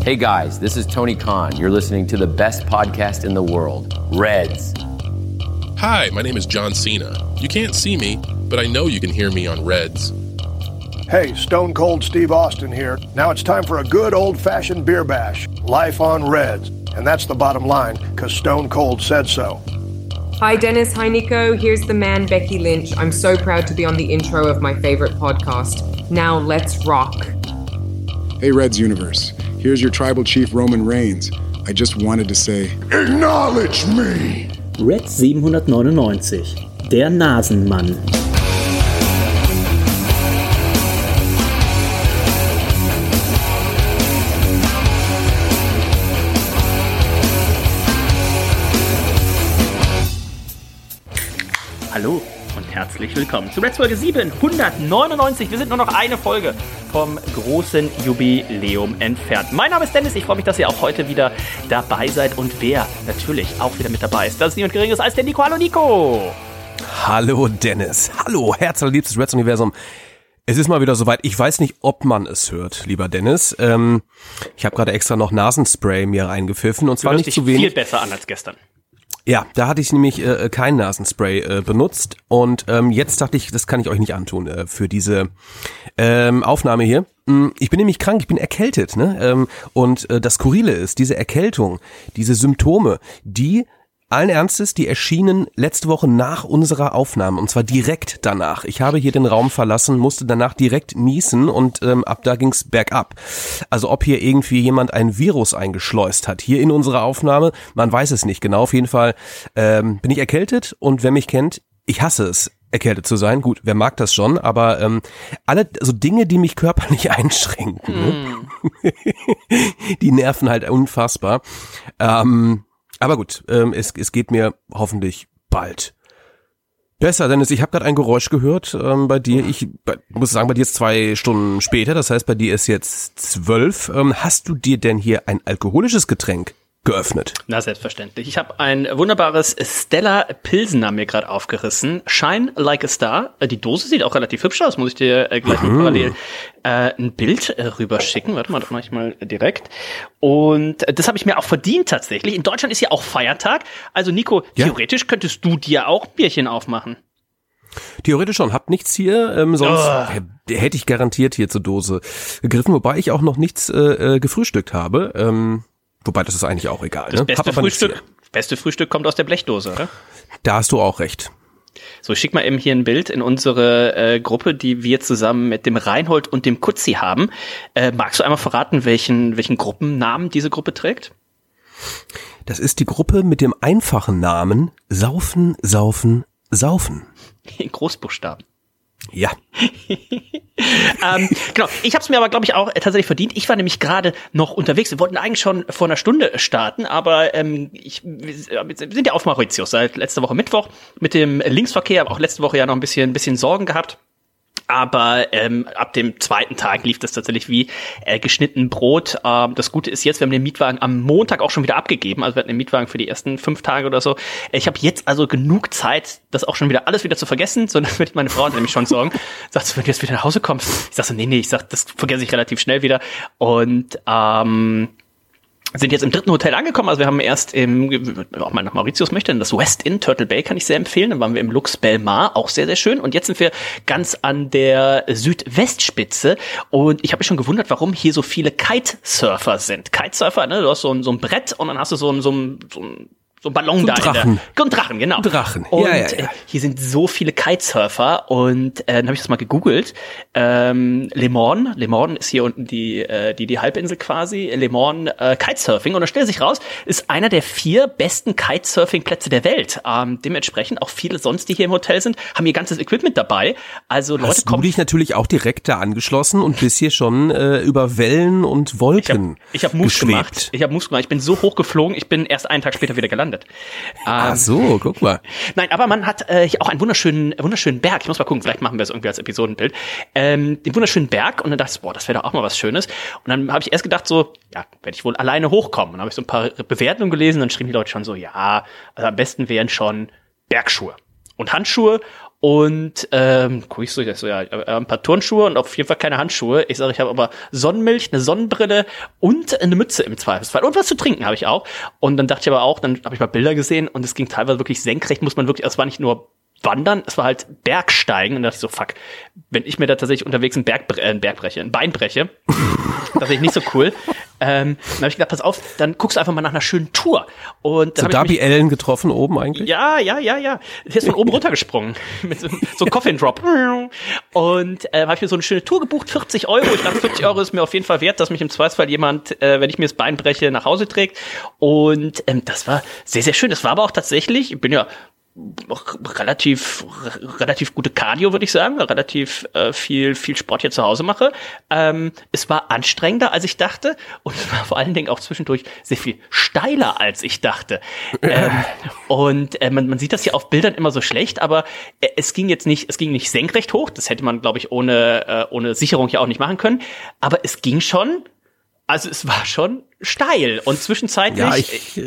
Hey guys, this is Tony Khan. You're listening to the best podcast in the world, Reds. Hi, my name is John Cena. You can't see me, but I know you can hear me on Reds. Hey, Stone Cold Steve Austin here. Now it's time for a good old-fashioned beer bash. Life on Reds. And that's the bottom line, because Stone Cold said so. Hi Dennis, hi Nico, here's the man Becky Lynch. I'm so proud to be on the intro of my favorite podcast. Now let's rock. Hey Reds Universe, here's your tribal chief Roman Reigns. I just wanted to say, acknowledge me! Red 799, der Nasenmann. Hallo und herzlich willkommen zu Reds Folge 799. Wir sind nur noch eine Folge vom großen Jubiläum entfernt. Mein Name ist Dennis, ich freue mich, dass ihr auch heute wieder dabei seid. Und wer natürlich auch wieder mit dabei ist, das ist niemand Geringeres als der Nico. Hallo Nico! Hallo Dennis, hallo herzliebstes Reds Universum. Es ist mal wieder soweit, ich weiß nicht, ob man es hört, lieber Dennis. Ich habe gerade extra noch Nasenspray mir reingepfiffen und zwar nicht zu wenig. Viel besser an als gestern. Ja, da hatte ich nämlich kein Nasenspray benutzt und jetzt dachte ich, das kann ich euch nicht antun für diese Aufnahme hier. Ich bin nämlich krank, ich bin erkältet, ne? Und das Skurrile ist, diese Erkältung, diese Symptome, die allen Ernstes, die erschienen letzte Woche nach unserer Aufnahme und zwar direkt danach. Ich habe hier den Raum verlassen, musste danach direkt niesen und ab da ging's bergab. Also ob hier irgendwie jemand ein Virus eingeschleust hat, hier in unserer Aufnahme, man weiß es nicht genau. Auf jeden Fall bin ich erkältet und wer mich kennt, ich hasse es, erkältet zu sein. Gut, wer mag das schon, aber alle so Dinge, die mich körperlich einschränken, ne? Die nerven halt unfassbar. Aber gut, es geht mir hoffentlich bald besser, Dennis. Ich habe gerade ein Geräusch gehört bei dir. Ich muss sagen, bei dir ist 2 Stunden später, das heißt, bei dir ist jetzt 12. Hast du dir denn hier ein alkoholisches Getränk geöffnet? Na, selbstverständlich. Ich habe ein wunderbares Stella Pilsener mir gerade aufgerissen. Shine Like a Star. Die Dose sieht auch relativ hübsch aus. Muss ich dir gleich mal parallel ein Bild rüberschicken. Warte mal, das mache ich mal direkt. Und das habe ich mir auch verdient tatsächlich. In Deutschland ist ja auch Feiertag. Also Nico, theoretisch könntest du dir auch Bierchen aufmachen. Theoretisch schon. Hab nichts hier. Sonst hätte ich garantiert hier zur Dose gegriffen. Wobei ich auch noch nichts gefrühstückt habe. Wobei, das ist eigentlich auch egal. Das ne? beste Frühstück kommt aus der Blechdose, oder? Da hast du auch recht. So, ich schick mal eben hier ein Bild in unsere Gruppe, die wir zusammen mit dem Reinhold und dem Kutzi haben. Magst du einmal verraten, welchen Gruppennamen diese Gruppe trägt? Das ist die Gruppe mit dem einfachen Namen Saufen, Saufen, Saufen. In Großbuchstaben. Ja. Genau, ich habe es mir aber, glaube ich, auch tatsächlich verdient. Ich war nämlich gerade noch unterwegs. Wir wollten eigentlich schon vor einer Stunde starten, aber wir sind ja auf Mauritius seit letzter Woche Mittwoch mit dem Linksverkehr, aber auch letzte Woche ja noch ein bisschen Sorgen gehabt. Aber ab dem zweiten Tag lief das tatsächlich wie geschnitten Brot. Das Gute ist jetzt, wir haben den Mietwagen am Montag auch schon wieder abgegeben. Also wir hatten den Mietwagen für die ersten 5 Tage oder so. Ich habe jetzt also genug Zeit, das auch schon wieder alles wieder zu vergessen. So, dann wird meine Frau nämlich schon sorgen. Sagt so, wenn du jetzt wieder nach Hause kommst. Ich sag so, nee, das vergesse ich relativ schnell wieder. Und sind jetzt im 3. Hotel angekommen, also wir haben erst auch mal nach Mauritius möchte, das West Inn, Turtle Bay kann ich sehr empfehlen, dann waren wir im Lux Belmar, auch sehr, sehr schön und jetzt sind wir ganz an der Südwestspitze und ich habe mich schon gewundert, warum hier so viele Kitesurfer sind. Kitesurfer, ne, du hast so ein Brett und dann hast du so ein Ballon so da. Drachen. Drachen, genau. Drachen, und ja. Hier sind so viele Kitesurfer und dann habe ich das mal gegoogelt. Le Morne ist hier unten die Halbinsel quasi, Le Morne Kitesurfing und dann stellt sich raus, ist einer der 4 besten Kitesurfing-Plätze der Welt. Dementsprechend auch viele sonst, die hier im Hotel sind, haben ihr ganzes Equipment dabei. Also Leute kommen. Hast du dich natürlich auch direkt da angeschlossen und bist hier schon über Wellen und Wolken Ich habe Moves gemacht. Ich bin so hoch geflogen, ich bin erst einen Tag später wieder gelandet. Ach so, guck mal. Nein, aber man hat hier auch einen wunderschönen Berg. Ich muss mal gucken, vielleicht machen wir es irgendwie als Episodenbild. Den wunderschönen Berg und dann dachte ich, das wäre doch auch mal was Schönes. Und dann habe ich erst gedacht so, ja, werde ich wohl alleine hochkommen. Und dann habe ich so ein paar Bewertungen gelesen und dann schrieben die Leute schon so, ja, also am besten wären schon Bergschuhe und Handschuhe und guck ich so, ja, ein paar Turnschuhe und auf jeden Fall keine Handschuhe. Ich sage, ich habe aber Sonnenmilch, eine Sonnenbrille und eine Mütze im Zweifelsfall und was zu trinken habe ich auch. Und dann dachte ich aber auch, dann habe ich mal Bilder gesehen und es ging teilweise wirklich senkrecht, muss man wirklich, es war nicht nur Wandern, es war halt Bergsteigen und da dachte ich so, fuck, wenn ich mir da tatsächlich unterwegs ein Bein breche, das ist nicht so cool. Dann habe ich gedacht, pass auf, dann guckst du einfach mal nach einer schönen Tour. Und dann so Darby Allen getroffen oben eigentlich? Ja. Der ist von oben runtergesprungen. Mit so einem Coffin Drop. Und habe ich mir so eine schöne Tour gebucht, 40 €. Ich dachte, 40 € ist mir auf jeden Fall wert, dass mich im Zweifelsfall jemand, wenn ich mir das Bein breche, nach Hause trägt. Und das war sehr, sehr schön. Das war aber auch tatsächlich, ich bin ja relativ gute Cardio, würde ich sagen, relativ viel Sport hier zu Hause mache. Es war anstrengender, als ich dachte und es war vor allen Dingen auch zwischendurch sehr viel steiler, als ich dachte. Und man sieht das hier auf Bildern immer so schlecht, aber es ging nicht senkrecht hoch, das hätte man, glaube ich, ohne Sicherung ja auch nicht machen können, aber es ging schon. Also es war schon steil und zwischenzeitlich. Ja, ich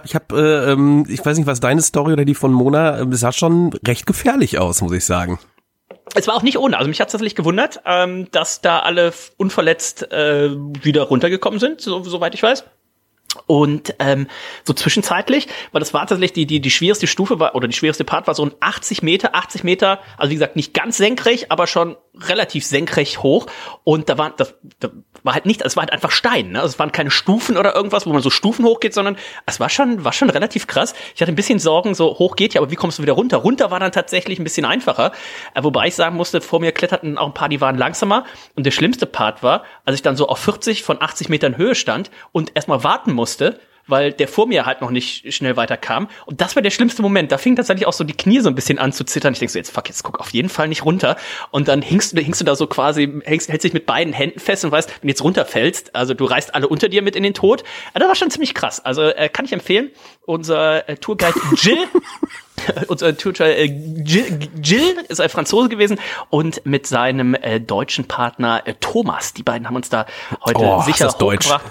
weiß nicht, was deine Story oder die von Mona, sah schon recht gefährlich aus, muss ich sagen. Es war auch nicht ohne. Also mich hat es tatsächlich gewundert, dass da alle unverletzt wieder runtergekommen sind, soweit ich weiß. Und so zwischenzeitlich, weil das war tatsächlich die schwierigste Stufe war, oder die schwierigste Part war so ein 80 Meter, also wie gesagt nicht ganz senkrecht, aber schon relativ senkrecht hoch. Und das war halt nicht, es war halt einfach Stein, ne? Also es waren keine Stufen oder irgendwas, wo man so Stufen hochgeht, sondern es war schon relativ krass. Ich hatte ein bisschen Sorgen, so hoch geht ja, aber wie kommst du wieder runter? Runter war dann tatsächlich ein bisschen einfacher, wobei ich sagen musste, vor mir kletterten auch ein paar, die waren langsamer. Und der schlimmste Part war, als ich dann so auf 40 von 80 Metern Höhe stand und erstmal warten musste, weil der vor mir halt noch nicht schnell weiterkam. Und das war der schlimmste Moment. Da fing tatsächlich auch so die Knie so ein bisschen an zu zittern. Ich denk so, jetzt guck auf jeden Fall nicht runter. Und dann hängst du da so quasi, hältst dich mit beiden Händen fest und weißt, wenn du jetzt runterfällst, also du reißt alle unter dir mit in den Tod. Das war schon ziemlich krass. Also kann ich empfehlen. Unser Tourguide Jill, Jill ist ein Franzose gewesen und mit seinem deutschen Partner Thomas. Die beiden haben uns da heute sicher hochgebracht.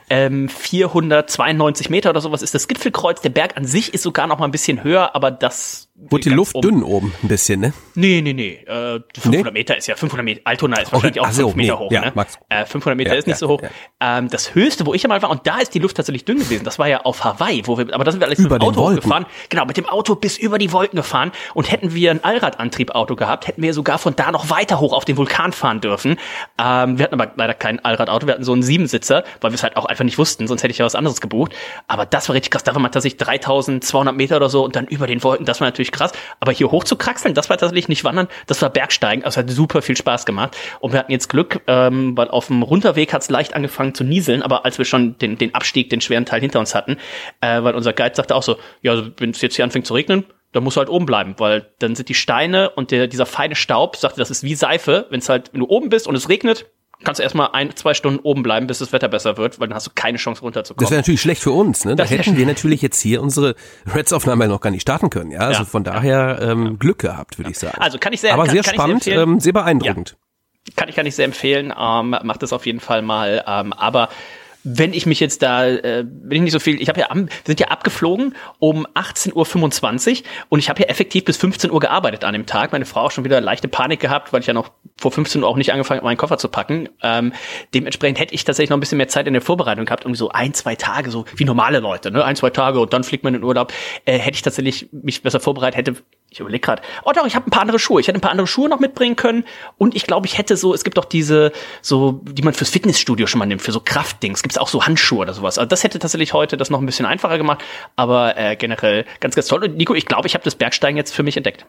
492 Meter oder sowas ist das Gipfelkreuz. Der Berg an sich ist sogar noch mal ein bisschen höher, aber das wurde die Luft dünn oben ein bisschen, ne? Nee. 500 Meter ist ja 500 Meter. Altona ist wahrscheinlich auch 5 Meter hoch, ja, ne? 500 Meter ist nicht so hoch. Ja. Das höchste, wo ich einmal war, und da ist die Luft tatsächlich dünn gewesen, das war ja auf Hawaii, aber da sind wir alles mit dem Auto hochgefahren. Genau, mit dem Auto bis über die Wolken gefahren. Und hätten wir ein Allradantriebauto gehabt, hätten wir sogar von da noch weiter hoch auf den Vulkan fahren dürfen. Wir hatten aber leider kein Allradauto, wir hatten so einen 7-Sitzer, weil wir es halt auch einfach nicht wussten, sonst hätte ich ja was anderes gebucht. Aber das war richtig krass, da war man tatsächlich 3200 Meter oder so und dann über den Wolken, das war natürlich krass. Aber hier hoch zu kraxeln, das war tatsächlich nicht Wandern, das war Bergsteigen. Also hat super viel Spaß gemacht. Und wir hatten jetzt Glück, weil auf dem Runterweg hat es leicht angefangen zu nieseln, aber als wir schon den Abstieg, den schweren Teil hinter uns hatten, weil unser Guide sagte auch so, ja, also wenn es jetzt hier anfängt zu regnen, dann musst du halt oben bleiben, weil dann sind die Steine und dieser feine Staub, sagte, das ist wie Seife, wenn du oben bist und es regnet, kannst du erstmal 1-2 Stunden oben bleiben, bis das Wetter besser wird, weil dann hast du keine Chance runterzukommen. Das wäre natürlich schlecht für uns, ne? Da hätten wir natürlich jetzt hier unsere Reds-Aufnahme noch gar nicht starten können, ja? Also von daher Glück gehabt, würde ich sagen. Also kann ich sehr, aber sehr spannend, sehr beeindruckend. Ja. Kann ich sehr empfehlen, macht das auf jeden Fall mal, aber wenn ich mich jetzt da, bin ich nicht so viel, wir sind ja abgeflogen um 18:25 Uhr und ich habe ja effektiv bis 15 Uhr gearbeitet an dem Tag. Meine Frau hat schon wieder leichte Panik gehabt, weil ich ja noch vor 15 Uhr auch nicht angefangen habe, meinen Koffer zu packen. Dementsprechend hätte ich tatsächlich noch ein bisschen mehr Zeit in der Vorbereitung gehabt, irgendwie so 1-2 Tage, so wie normale Leute, ne? 1-2 Tage und dann fliegt man in den Urlaub. Hätte ich tatsächlich mich besser vorbereitet, ich überlege gerade, ich habe ein paar andere Schuhe. Ich hätte ein paar andere Schuhe noch mitbringen können und ich glaube, ich hätte es gibt doch diese, so, die man fürs Fitnessstudio schon mal nimmt, für so Kraftdings, gibt's auch so Handschuhe oder sowas. Also das hätte tatsächlich heute das noch ein bisschen einfacher gemacht, aber generell ganz, ganz toll. Und Nico, ich glaube, ich habe das Bergsteigen jetzt für mich entdeckt.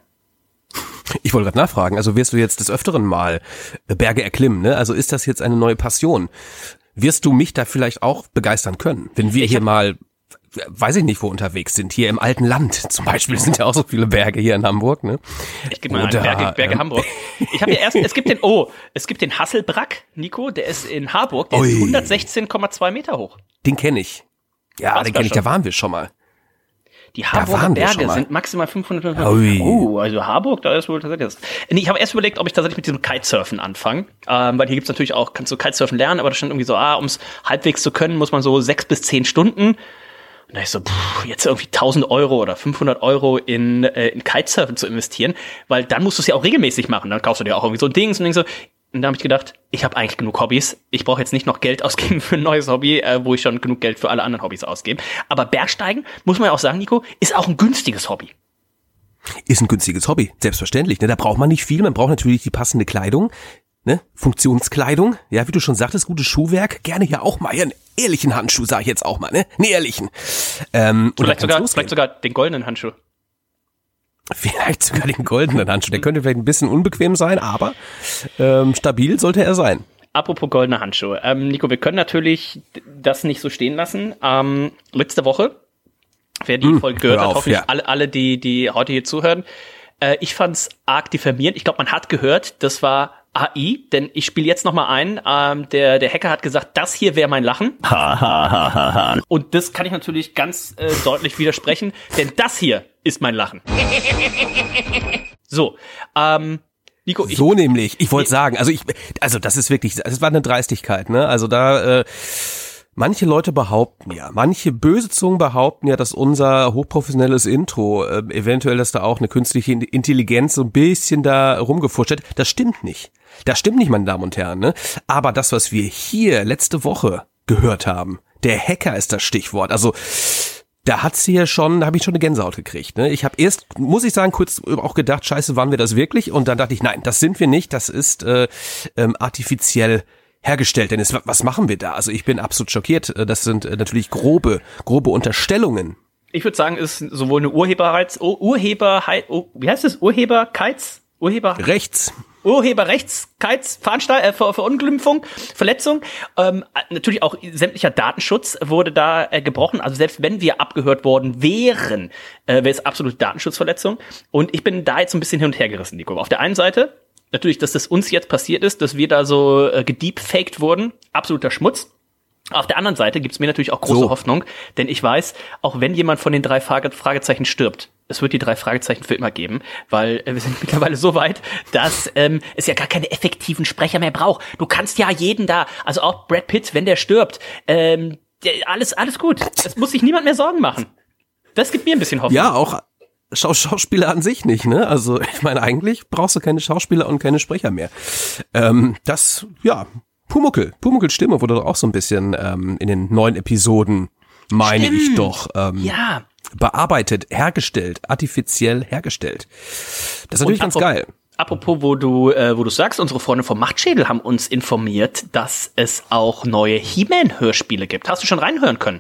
Ich wollte gerade nachfragen, also wirst du jetzt des Öfteren mal Berge erklimmen, ne? Also ist das jetzt eine neue Passion? Wirst du mich da vielleicht auch begeistern können, wenn wir hier mal, weiß ich nicht, wo unterwegs sind, hier im alten Land zum Beispiel, sind ja auch so viele Berge hier in Hamburg, ne? Ich gebe mal Berge Hamburg. Ich habe ja es gibt den Hasselbrack, Nico, der ist in Harburg, der ist 116,2 Meter hoch. Den kenne ich. Ja, den kenne ich, da waren wir schon mal. Die Harburger Berge sind maximal 500 Meter. Also Harburg, da ist wohl tatsächlich das. Ich habe erst überlegt, ob ich tatsächlich mit diesem Kitesurfen anfange, weil hier gibt's natürlich auch, kannst du Kitesurfen lernen, aber das stand irgendwie so, um es halbwegs zu können, muss man so 6 bis 10 Stunden. Und da ich so, jetzt irgendwie 1.000 Euro oder 500 Euro in Kitesurfen zu investieren, weil dann musst du es ja auch regelmäßig machen. Dann kaufst du dir auch irgendwie so ein Dings und denkst so. Und da habe ich gedacht, ich habe eigentlich genug Hobbys. Ich brauche jetzt nicht noch Geld ausgeben für ein neues Hobby, wo ich schon genug Geld für alle anderen Hobbys ausgebe. Aber Bergsteigen, muss man ja auch sagen, Nico, ist auch ein günstiges Hobby. Ist ein günstiges Hobby, selbstverständlich. Ne? Da braucht man nicht viel, man braucht natürlich die passende Kleidung, ne? Funktionskleidung, ja, wie du schon sagtest, gutes Schuhwerk, gerne ja auch mal einen ehrlichen Handschuh, sag ich jetzt auch mal, ne? Einen ehrlichen. Vielleicht sogar den goldenen Handschuh. Vielleicht sogar den goldenen Handschuh. Der könnte vielleicht ein bisschen unbequem sein, aber stabil sollte er sein. Apropos goldener Handschuh. Nico, wir können natürlich das nicht so stehen lassen. Letzte Woche, wer die Folge gehört hat, hoffentlich alle, die heute hier zuhören. Ich fand's arg diffamierend. Ich glaube, man hat gehört, das war AI, denn ich spiele jetzt noch mal ein. Der Hacker hat gesagt, das hier wäre mein Lachen. Und das kann ich natürlich ganz deutlich widersprechen, denn das hier ist mein Lachen. So, Nico, so nämlich, ich wollte sagen, also das ist wirklich, das war eine Dreistigkeit, ne? Also da manche Leute behaupten ja, manche böse Zungen behaupten ja, dass unser hochprofessionelles Intro, eventuell, dass da auch eine künstliche Intelligenz so ein bisschen da rumgefuscht hat. Das stimmt nicht. Das stimmt nicht, meine Damen und Herren, ne? Aber das, was wir hier letzte Woche gehört haben, der Hacker ist das Stichwort. Also da habe ich schon eine Gänsehaut gekriegt. Ne? Ich habe erst, muss ich sagen, kurz auch gedacht, scheiße, waren wir das wirklich? Und dann dachte ich, nein, das sind wir nicht. Das ist artifiziell hergestellt. Denn was machen wir da? Also ich bin absolut schockiert. Das sind natürlich grobe Unterstellungen. Ich würde sagen, ist sowohl eine Urheberrechtsverunglimpfung, Verletzung. Natürlich auch sämtlicher Datenschutz wurde da gebrochen. Also selbst wenn wir abgehört worden wären, wäre es absolute Datenschutzverletzung. Und ich bin da jetzt ein bisschen hin und her gerissen, Nico. Auf der einen Seite natürlich, dass das uns jetzt passiert ist, dass wir da so gedeepfaked wurden. Absoluter Schmutz. Auf der anderen Seite gibt's mir natürlich auch große Hoffnung, denn ich weiß, auch wenn jemand von den 3 Fragezeichen stirbt, es wird die 3 Fragezeichen für immer geben, weil wir sind mittlerweile so weit, dass es ja gar keine effektiven Sprecher mehr braucht. Du kannst ja jeden da, also auch Brad Pitt, wenn der stirbt, alles gut. Es muss sich niemand mehr Sorgen machen. Das gibt mir ein bisschen Hoffnung. Ja, auch Schauspieler an sich nicht, ne? Also ich meine, eigentlich brauchst du keine Schauspieler und keine Sprecher mehr. Pumuckls Stimme wurde doch auch so ein bisschen in den neuen Episoden, meine ich doch, bearbeitet, hergestellt, artifiziell hergestellt. Das ist natürlich ganz geil. Apropos, wo du sagst, unsere Freunde vom Machtschädel haben uns informiert, dass es auch neue He-Man-Hörspiele gibt. Hast du schon reinhören können?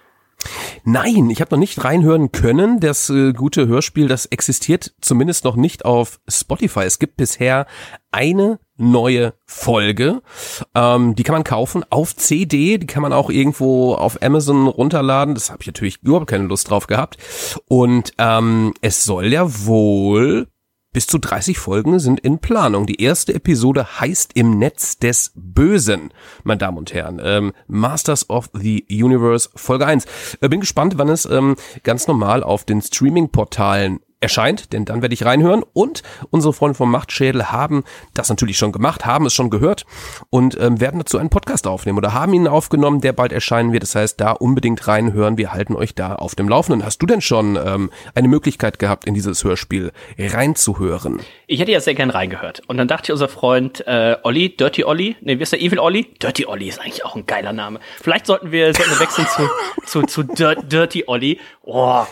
Nein, ich habe noch nicht reinhören können. Das gute Hörspiel, das existiert zumindest noch nicht auf Spotify. Es gibt bisher eine neue Folge. Die kann man kaufen auf CD. Die kann man auch irgendwo auf Amazon runterladen. Das habe ich natürlich überhaupt keine Lust drauf gehabt. Und es soll ja wohl bis zu 30 Folgen sind in Planung. Die erste Episode heißt Im Netz des Bösen, meine Damen und Herren. Masters of the Universe Folge 1. Bin gespannt, wann es ganz normal auf den Streaming-Portalen erscheint, denn dann werde ich reinhören. Und unsere Freunde vom Machtschädel haben das natürlich schon gemacht, haben es schon gehört und werden dazu einen Podcast aufnehmen oder haben ihn aufgenommen, der bald erscheinen wird. Das heißt, da unbedingt reinhören. Wir halten euch da auf dem Laufenden. Hast du denn schon eine Möglichkeit gehabt, in dieses Hörspiel reinzuhören? Ich hätte ja sehr gern reingehört. Und dann dachte ich, unser Freund Olli, Dirty Olli, wie ist der, Evil Olli? Dirty Olli ist eigentlich auch ein geiler Name. Vielleicht sollten wir wechseln zu Dirty Olli. Oh,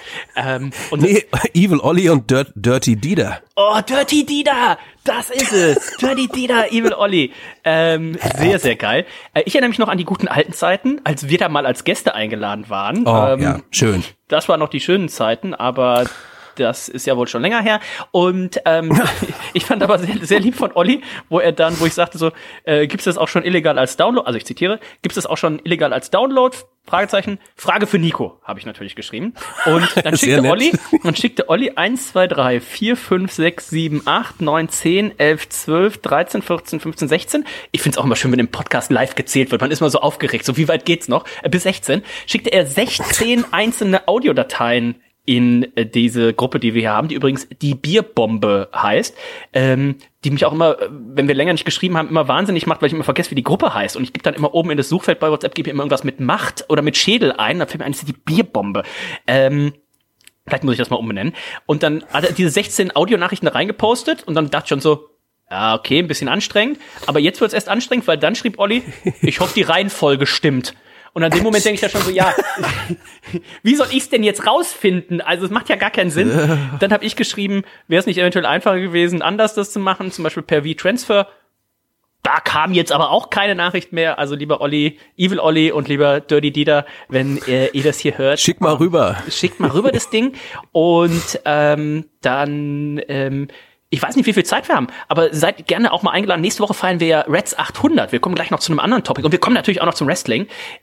Evil Olli und Dirty Dieter. Oh, Dirty Dieter, das ist es. Dirty Dieter, Evil Olli. Sehr, sehr geil. Ich erinnere mich noch an die guten alten Zeiten, als wir da mal als Gäste eingeladen waren. Oh, ja, schön. Das waren noch die schönen Zeiten, aber das ist ja wohl schon länger her. Und ich fand aber sehr, sehr lieb von Olli, wo ich sagte so, gibt es das auch schon illegal als Download? Also ich zitiere, gibt es das auch schon illegal als Download? Fragezeichen. Frage für Nico, habe ich natürlich geschrieben. Und dann schickte Olli 1, 2, 3, 4, 5, 6, 7, 8, 9, 10, 11, 12, 13, 14, 15, 16. Ich find's auch immer schön, wenn im Podcast live gezählt wird. Man ist mal so aufgeregt. So, wie weit geht's noch? Bis 16. Schickte er 16 einzelne Audiodateien in diese Gruppe, die wir hier haben, die übrigens die Bierbombe heißt, die mich auch immer, wenn wir länger nicht geschrieben haben, immer wahnsinnig macht, weil ich immer vergesse, wie die Gruppe heißt. Und ich gebe dann immer oben in das Suchfeld bei WhatsApp, gebe immer irgendwas mit Macht oder mit Schädel ein, dann fällt mir ein, das ist die Bierbombe. Vielleicht muss ich das mal umbenennen. Und dann hat er diese 16 Audionachrichten da reingepostet und dann dachte ich schon so, ja, okay, ein bisschen anstrengend. Aber jetzt wird's erst anstrengend, weil dann schrieb Olli, ich hoffe, die Reihenfolge stimmt. Und an dem Moment denke ich ja schon so, ja, wie soll ich's denn jetzt rausfinden? Also es macht ja gar keinen Sinn. Dann habe ich geschrieben, wäre es nicht eventuell einfacher gewesen, anders das zu machen, zum Beispiel per V-Transfer. Da kam jetzt aber auch keine Nachricht mehr. Also lieber Olli, Evil Olli und lieber Dirty Dieter, wenn ihr das hier hört. Schickt mal rüber das Ding. Und dann ich weiß nicht, wie viel Zeit wir haben, aber seid gerne auch mal eingeladen. Nächste Woche feiern wir ja Reds 800. Wir kommen gleich noch zu einem anderen Topic und wir kommen natürlich auch noch zum Wrestling.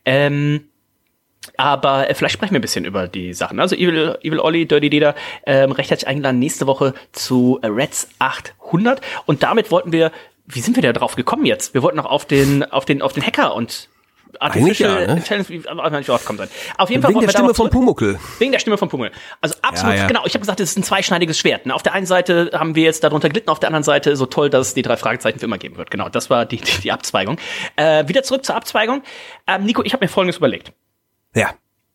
Aber vielleicht sprechen wir ein bisschen über die Sachen. Also Evil Olli, Dirty Dieter, recht herzlich eingeladen nächste Woche zu Reds 800. Und damit wollten wir, wie sind wir da drauf gekommen jetzt? Wir wollten noch auf den Hacker und Artificial Intelligence, wie nicht drauf kommen sein. Auf jeden Fall wegen der Stimme von Pumuckl. Wegen der Stimme von Pumuckl. Also absolut, genau. Ich habe gesagt, es ist ein zweischneidiges Schwert. Ne? Auf der einen Seite haben wir jetzt darunter gelitten, auf der anderen Seite so toll, dass es die 3 Fragezeichen für immer geben wird. Genau, das war die Abzweigung. Wieder zurück zur Abzweigung. Nico, ich habe mir Folgendes überlegt. Ja.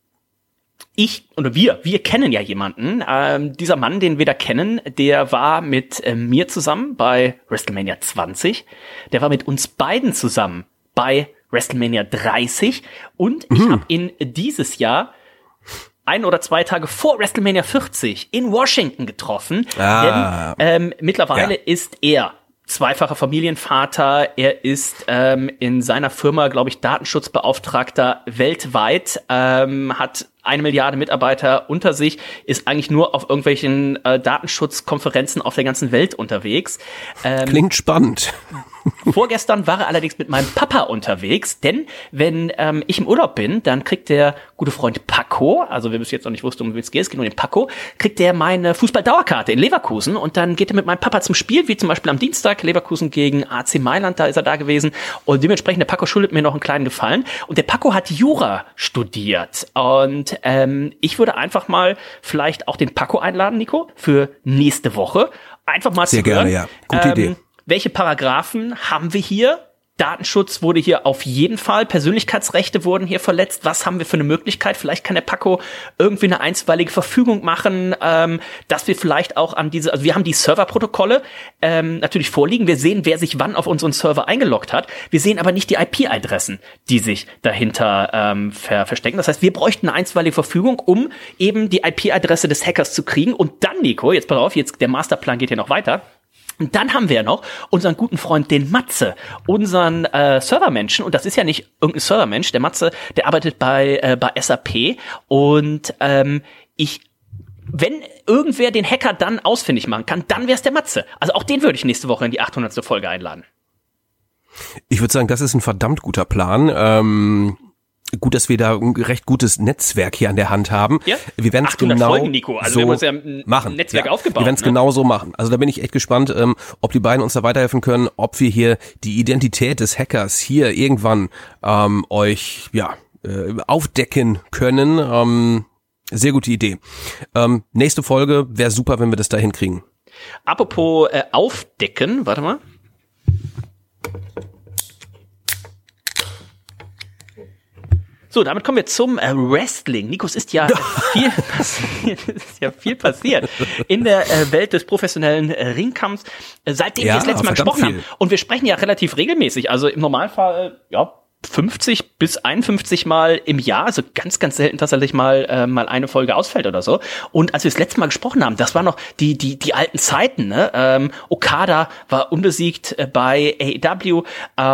Wir kennen ja jemanden. Dieser Mann, den wir da kennen, der war mit mir zusammen bei WrestleMania 20. Der war mit uns beiden zusammen bei WrestleMania 30 und ich habe ihn dieses Jahr 1 oder 2 Tage vor WrestleMania 40 in Washington getroffen. Denn mittlerweile ist er zweifacher Familienvater. Er ist in seiner Firma, glaube ich, Datenschutzbeauftragter weltweit, hat 1 Milliarde Mitarbeiter unter sich, ist eigentlich nur auf irgendwelchen Datenschutzkonferenzen auf der ganzen Welt unterwegs. Klingt spannend. Vorgestern war er allerdings mit meinem Papa unterwegs, denn wenn ich im Urlaub bin, dann kriegt der gute Freund Paco, also wir bis jetzt noch nicht wussten, um wen es geht um den Paco, kriegt der meine Fußball-Dauerkarte in Leverkusen und dann geht er mit meinem Papa zum Spiel, wie zum Beispiel am Dienstag, Leverkusen gegen AC Mailand, da ist er da gewesen und dementsprechend der Paco schuldet mir noch einen kleinen Gefallen und der Paco hat Jura studiert und ich würde einfach mal vielleicht auch den Paco einladen, Nico, für nächste Woche, einfach mal sehr zu hören. Sehr gerne, ja. Gute Idee. Welche Paragraphen haben wir hier? Datenschutz wurde hier auf jeden Fall, Persönlichkeitsrechte wurden hier verletzt. Was haben wir für eine Möglichkeit? Vielleicht kann der Paco irgendwie eine einstweilige Verfügung machen, dass wir vielleicht auch an diese, also wir haben die Serverprotokolle natürlich vorliegen. Wir sehen, wer sich wann auf unseren Server eingeloggt hat. Wir sehen aber nicht die IP-Adressen, die sich dahinter verstecken. Das heißt, wir bräuchten eine einstweilige Verfügung, um eben die IP-Adresse des Hackers zu kriegen. Und dann, Nico, jetzt pass auf, jetzt der Masterplan geht hier noch weiter. Und dann haben wir ja noch unseren guten Freund, den Matze, unseren Servermenschen. Und das ist ja nicht irgendein Servermensch. Der Matze, der arbeitet bei SAP. Und wenn irgendwer den Hacker dann ausfindig machen kann, dann wäre es der Matze. Also auch den würde ich nächste Woche in die 800. Folge einladen. Ich würde sagen, das ist ein verdammt guter Plan. Gut, dass wir da ein recht gutes Netzwerk hier an der Hand haben. Ja? Wir werden es genau Folgen, Nico. Also so wir haben uns ja ein machen. Netzwerk aufgebaut. Wir werden es genau so machen. Also da bin ich echt gespannt, ob die beiden uns da weiterhelfen können, ob wir hier die Identität des Hackers hier irgendwann euch aufdecken können. Sehr gute Idee. Nächste Folge wäre super, wenn wir das da hinkriegen. Apropos aufdecken, warte mal. So, damit kommen wir zum Wrestling. Nico, es ist ja viel passiert in der Welt des professionellen Ringkampfs, seitdem wir das letzte Mal gesprochen haben. Und wir sprechen ja relativ regelmäßig, also im Normalfall 50 bis 51 Mal im Jahr, also ganz, ganz selten tatsächlich mal eine Folge ausfällt oder so. Und als wir das letzte Mal gesprochen haben, das waren noch die alten Zeiten, ne? Okada war unbesiegt bei AEW,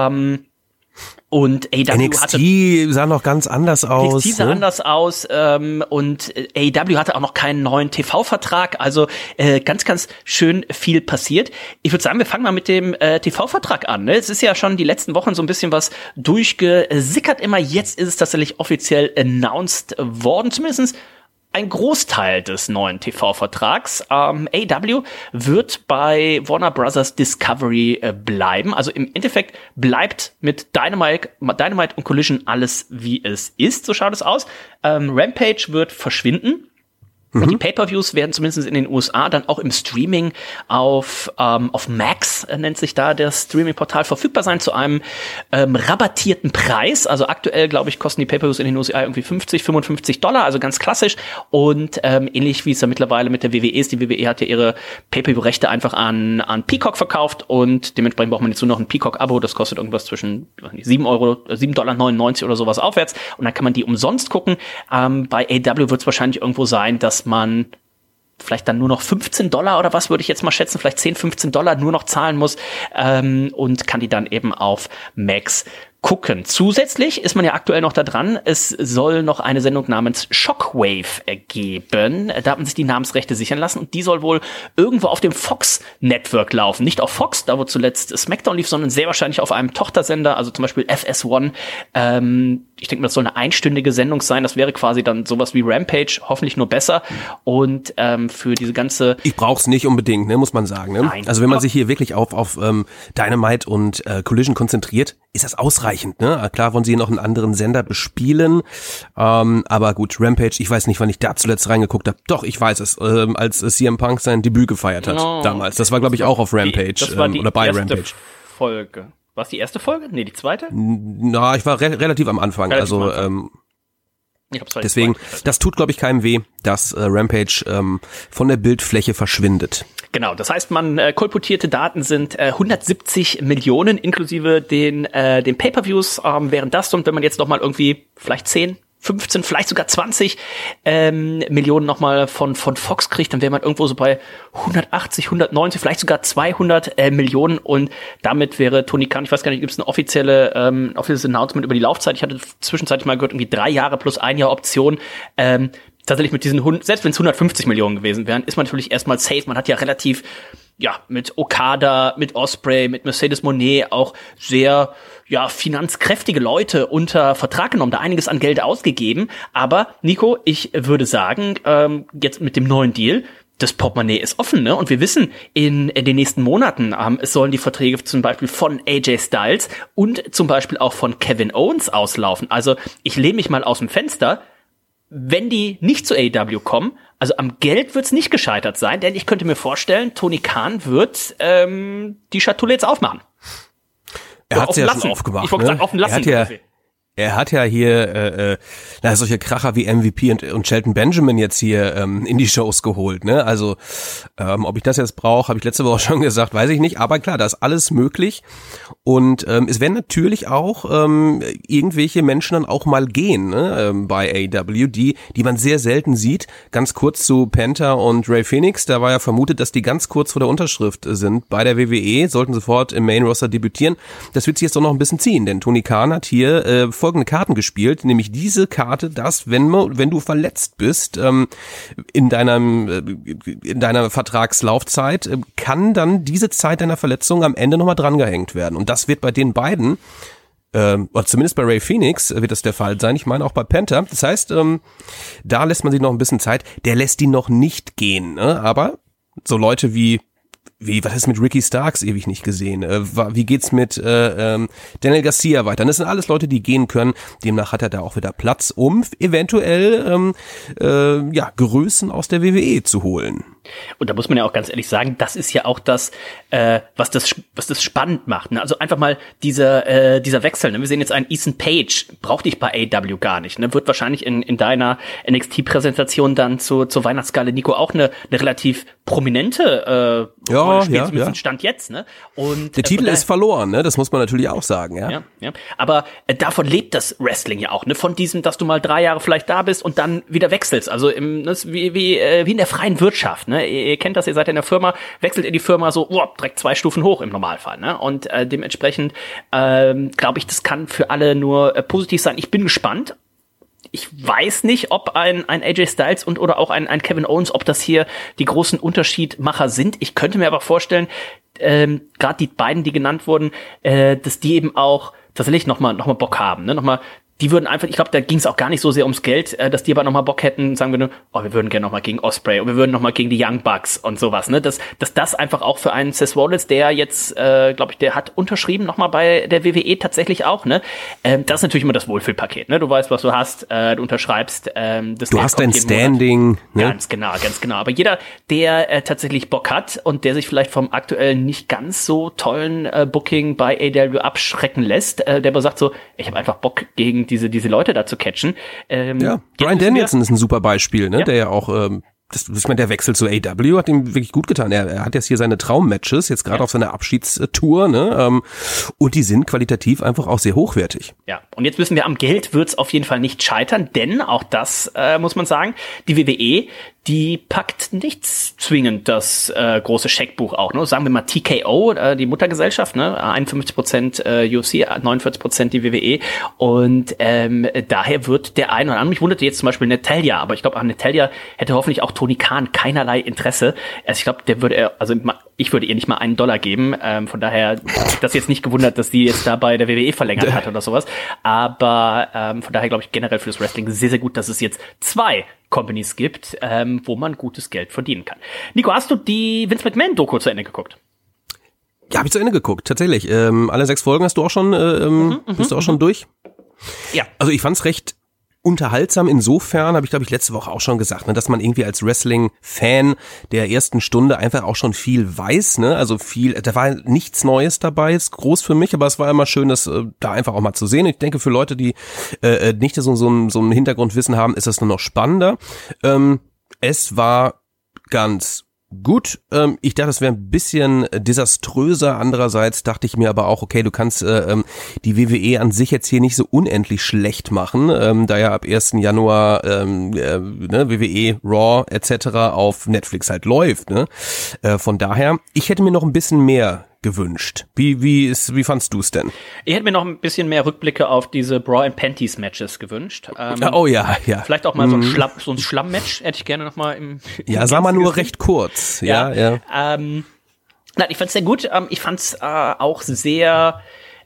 und AEW NXT sah noch ganz anders aus. NXT sah anders aus und AEW hatte auch noch keinen neuen TV-Vertrag. Also ganz, ganz schön viel passiert. Ich würde sagen, wir fangen mal mit dem TV-Vertrag an. Ne? Es ist ja schon die letzten Wochen so ein bisschen was durchgesickert immer. Jetzt ist es tatsächlich offiziell announced worden, zumindest ein Großteil des neuen TV-Vertrags. AEW wird bei Warner Bros. Discovery bleiben. Also im Endeffekt bleibt mit Dynamite und Collision alles, wie es ist. So schaut es aus. Rampage wird verschwinden. Und die Pay-Per-Views werden zumindest in den USA dann auch im Streaming auf Max, nennt sich da das Streaming-Portal, verfügbar sein zu einem rabattierten Preis. Also aktuell, glaube ich, kosten die Pay-Per-Views in den USA irgendwie $50-55, also ganz klassisch. Und ähnlich wie es ja mittlerweile mit der WWE ist. Die WWE hat ja ihre Pay-Per-View-Rechte einfach an Peacock verkauft und dementsprechend braucht man jetzt nur noch ein Peacock-Abo. Das kostet irgendwas zwischen $7,99 oder sowas aufwärts. Und dann kann man die umsonst gucken. Bei AEW wird es wahrscheinlich irgendwo sein, dass man vielleicht dann nur noch $15 oder was, würde ich jetzt mal schätzen, vielleicht $10-15 nur noch zahlen muss und kann die dann eben auf Max gucken. Zusätzlich ist man ja aktuell noch da dran, es soll noch eine Sendung namens Shockwave geben. Da hat man sich die Namensrechte sichern lassen und die soll wohl irgendwo auf dem Fox Network laufen. Nicht auf Fox, da wo zuletzt SmackDown lief, sondern sehr wahrscheinlich auf einem Tochtersender, also zum Beispiel FS1. Ich denke mal, das soll eine einstündige Sendung sein. Das wäre quasi dann sowas wie Rampage, hoffentlich nur besser. Und für diese ganze... Ich brauch's nicht unbedingt, ne, muss man sagen. Ne? Nein. Also wenn man sich hier wirklich auf Dynamite und Collision konzentriert, ist das ausreichend. Ne? Klar wollen sie hier noch einen anderen Sender bespielen. Aber gut, Rampage, ich weiß nicht, wann ich da zuletzt reingeguckt habe. Doch, ich weiß es, als CM Punk sein Debüt gefeiert hat damals. Das war, glaube ich, auch auf Rampage oder bei Rampage. Folge. War es die erste Folge? Nee, die zweite? Na, ich war relativ am Anfang. Deswegen, das tut, glaube ich, keinem weh, dass Rampage von der Bildfläche verschwindet. Genau, das heißt, kolportierte Daten sind 170 Millionen inklusive den Pay-Per-Views wären das. Und wenn man jetzt noch mal irgendwie vielleicht 10, 15, vielleicht sogar 20 Millionen nochmal von Fox kriegt, dann wäre man irgendwo so bei 180, 190, vielleicht sogar 200 Millionen und damit wäre Tony Khan, ich weiß gar nicht, gibt es ein offizielles Announcement über die Laufzeit? Ich hatte zwischenzeitlich mal gehört, irgendwie 3 Jahre plus 1 Jahr Option. Tatsächlich mit diesen, selbst wenn es 150 Millionen gewesen wären, ist man natürlich erstmal safe. Man hat ja relativ, mit Okada, mit Ospreay, mit Mercedes Moné auch sehr, finanzkräftige Leute unter Vertrag genommen, da einiges an Geld ausgegeben. Aber, Nico, ich würde sagen, jetzt mit dem neuen Deal, das Portemonnaie ist offen, ne? Und wir wissen, in den nächsten Monaten es sollen die Verträge zum Beispiel von AJ Styles und zum Beispiel auch von Kevin Owens auslaufen. Also, ich lehne mich mal aus dem Fenster. Wenn die nicht zu AEW kommen, also am Geld wird's nicht gescheitert sein, denn ich könnte mir vorstellen, Tony Khan wird die Schatulle jetzt aufmachen. Er hat sie ja schon aufgemacht. Ich wollte sagen, offen lassen. Er hat ja hier solche Kracher wie MVP und Shelton Benjamin jetzt hier in die Shows geholt, ne? Also ob ich das jetzt brauche, habe ich letzte Woche schon gesagt, weiß ich nicht. Aber klar, da ist alles möglich. Und es werden natürlich auch irgendwelche Menschen dann auch mal gehen, ne? Bei AEW, die man sehr selten sieht. Ganz kurz zu Penta und Rey Fenix. Da war ja vermutet, dass die ganz kurz vor der Unterschrift sind bei der WWE, sollten sofort im Main Roster debütieren. Das wird sich jetzt doch noch ein bisschen ziehen, denn Tony Khan hat hier folgende Karten gespielt, nämlich diese Karte, dass wenn du verletzt bist in deiner Vertragslaufzeit, kann dann diese Zeit deiner Verletzung am Ende nochmal drangehängt werden. Und das wird bei den beiden, oder zumindest bei Rey Fenix wird das der Fall sein, ich meine auch bei Penta. Das heißt, da lässt man sich noch ein bisschen Zeit, der lässt die noch nicht gehen, ne? Aber so Leute was ist mit Ricky Starks ewig nicht gesehen? Wie geht's mit Daniel Garcia weiter? Das sind alles Leute, die gehen können. Demnach hat er da auch wieder Platz, um eventuell Größen aus der WWE zu holen. Und da muss man ja auch ganz ehrlich sagen, das ist ja auch das, was das spannend macht. Ne? Also einfach mal dieser Wechsel. Ne? Wir sehen jetzt einen Ethan Page, brauchte ich bei AEW gar nicht. Ne? Wird wahrscheinlich in deiner NXT-Präsentation dann zur Weihnachtsgala, Nico, auch eine relativ prominente Rolle spielt, zumindest Stand jetzt. Ne? Und der Titel ist verloren, ne? Das muss man natürlich auch sagen. Ja. Aber davon lebt das Wrestling ja auch, ne? Von diesem, dass du mal 3 Jahre vielleicht da bist und dann wieder wechselst. Also wie in der freien Wirtschaft. Ne? Ihr kennt das, ihr seid in der Firma, wechselt ihr die Firma so direkt 2 Stufen hoch im Normalfall. Ne? Und dementsprechend glaube ich, das kann für alle nur positiv sein. Ich bin gespannt. Ich weiß nicht, ob ein AJ Styles oder auch ein Kevin Owens, ob das hier die großen Unterschiedmacher sind. Ich könnte mir aber vorstellen, gerade die beiden, die genannt wurden, dass die eben auch tatsächlich noch mal Bock haben, ne? Nochmal die würden einfach, ich glaube, da ging es auch gar nicht so sehr ums Geld, dass die aber nochmal Bock hätten, sagen wir nur, wir würden gerne nochmal gegen Ospreay und wir würden nochmal gegen die Young Bucks und sowas, ne? Dass das einfach auch für einen Seth Rollins, der jetzt, glaube ich, der hat unterschrieben nochmal bei der WWE tatsächlich auch, ne? Das ist natürlich immer das Wohlfühlpaket, ne? Du weißt, was du hast, du unterschreibst, du hast dein Standing, ne? Ganz genau. Aber jeder, der tatsächlich Bock hat und der sich vielleicht vom aktuellen nicht ganz so tollen Booking bei AEW abschrecken lässt, der aber sagt so, ich habe einfach Bock gegen diese Leute da zu catchen. Bryan Danielson ist ein super Beispiel, ne? Der ja auch, ich meine, der Wechsel zu AEW hat ihm wirklich gut getan. Er hat jetzt hier seine Traummatches, jetzt gerade auf seiner Abschiedstour, ne? Und die sind qualitativ einfach auch sehr hochwertig. Ja, und jetzt wissen wir, am Geld wird's auf jeden Fall nicht scheitern, denn auch das muss man sagen, die WWE, die packt nicht zwingend das große Scheckbuch auch, ne? Sagen wir mal TKO, die Muttergesellschaft, ne? 51% UFC, 49% die WWE und daher wird der ein oder andere, mich wunderte jetzt zum Beispiel Natalya, aber ich glaube, an Natalya hätte hoffentlich auch Tony Khan keinerlei Interesse. Also ich glaube, ich würde ihr nicht mal $1 geben, von daher hat das jetzt nicht gewundert, dass die jetzt da bei der WWE verlängert hat oder sowas, aber von daher glaube ich generell für das Wrestling sehr, sehr gut, dass es jetzt 2 Companies gibt, wo man gutes Geld verdienen kann. Nico, hast du die Vince McMahon-Doku zu Ende geguckt? Ja, habe ich zu Ende geguckt, tatsächlich. Alle 6 Folgen hast du auch schon, bist du auch schon durch? Ja. Also ich fand's recht unterhaltsam insofern, habe ich glaube ich letzte Woche auch schon gesagt, ne, dass man irgendwie als Wrestling-Fan der ersten Stunde einfach auch schon viel weiß, ne, also da war nichts Neues dabei, ist groß für mich, aber es war immer schön, das da einfach auch mal zu sehen. Ich denke, für Leute, die nicht so ein Hintergrundwissen haben, ist das nur noch spannender. Es war ganz gut, ich dachte, es wäre ein bisschen desaströser. Andererseits dachte ich mir aber auch, okay, du kannst die WWE an sich jetzt hier nicht so unendlich schlecht machen, da ja ab 1. Januar WWE, Raw etc. auf Netflix halt läuft. Ne? Von daher, ich hätte mir noch ein bisschen mehr gewünscht. Wie fandst du es denn? Ich hätte mir noch ein bisschen mehr Rückblicke auf diese Bra and Panties Matches gewünscht. Oh ja. Vielleicht auch mal so ein Schlamm-Match hätte ich gerne noch mal im sag mal nur recht kurz. Ja. Nein, ich fand's sehr gut. Ich fand's auch sehr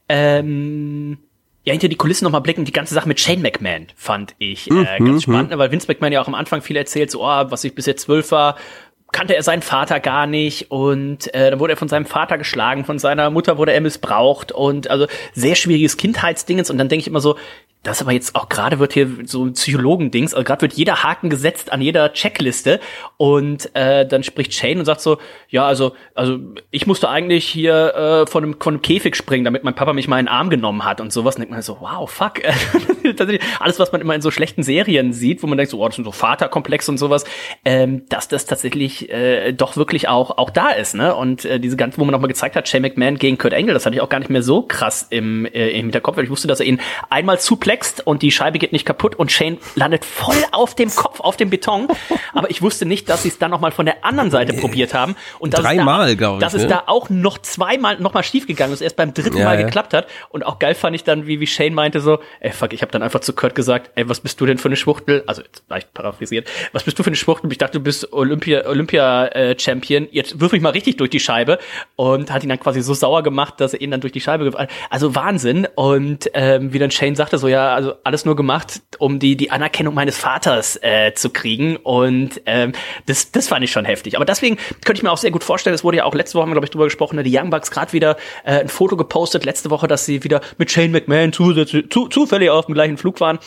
hinter die Kulissen noch mal blicken. Die ganze Sache mit Shane McMahon fand ich ganz spannend, weil Vince McMahon ja auch am Anfang viel erzählt, so was ich bis jetzt 12 war, kannte er seinen Vater gar nicht und dann wurde er von seinem Vater geschlagen, von seiner Mutter wurde er missbraucht und also sehr schwieriges Kindheitsdingens und dann denke ich immer so, das aber jetzt auch gerade wird hier so ein Psychologen-Dings, also gerade wird jeder Haken gesetzt an jeder Checkliste und dann spricht Shane und sagt so, ja, also ich musste eigentlich hier von einem Käfig springen, damit mein Papa mich mal in den Arm genommen hat und sowas. Und denkt man so, wow, fuck. Alles, was man immer in so schlechten Serien sieht, wo man denkt so, das sind so Vaterkomplex und sowas, dass das tatsächlich doch wirklich auch da ist, ne? Und diese ganze, wo man nochmal gezeigt hat, Shane McMahon gegen Kurt Angle, das hatte ich auch gar nicht mehr so krass im Hinterkopf, weil ich wusste, dass er ihn einmal suplext und die Scheibe geht nicht kaputt und Shane landet voll auf dem Kopf, auf dem Beton. Aber ich wusste nicht, dass sie es dann nochmal von der anderen Seite probiert haben. Und dreimal, glaube ich. Dass es da auch noch zweimal nochmal schief gegangen ist, erst beim dritten Mal geklappt hat. Und auch geil fand ich dann, wie Shane meinte so, fuck, ich habe dann einfach zu Kurt gesagt, was bist du denn für eine Schwuchtel? Also jetzt leicht paraphrasiert. Was bist du für eine Schwuchtel? Ich dachte, du bist Olympia-Champion. Jetzt wirf mich mal richtig durch die Scheibe. Und hat ihn dann quasi so sauer gemacht, dass er ihn dann durch die Scheibe geworfen hat. Also Wahnsinn. Und wie dann Shane sagte so, ja, also alles nur gemacht, um die Anerkennung meines Vaters zu kriegen und das fand ich schon heftig. Aber deswegen könnte ich mir auch sehr gut vorstellen, es wurde ja auch letzte Woche, glaube ich, drüber gesprochen, die Young Bucks gerade wieder ein Foto gepostet, letzte Woche, dass sie wieder mit Shane McMahon zufällig auf dem gleichen Flug waren.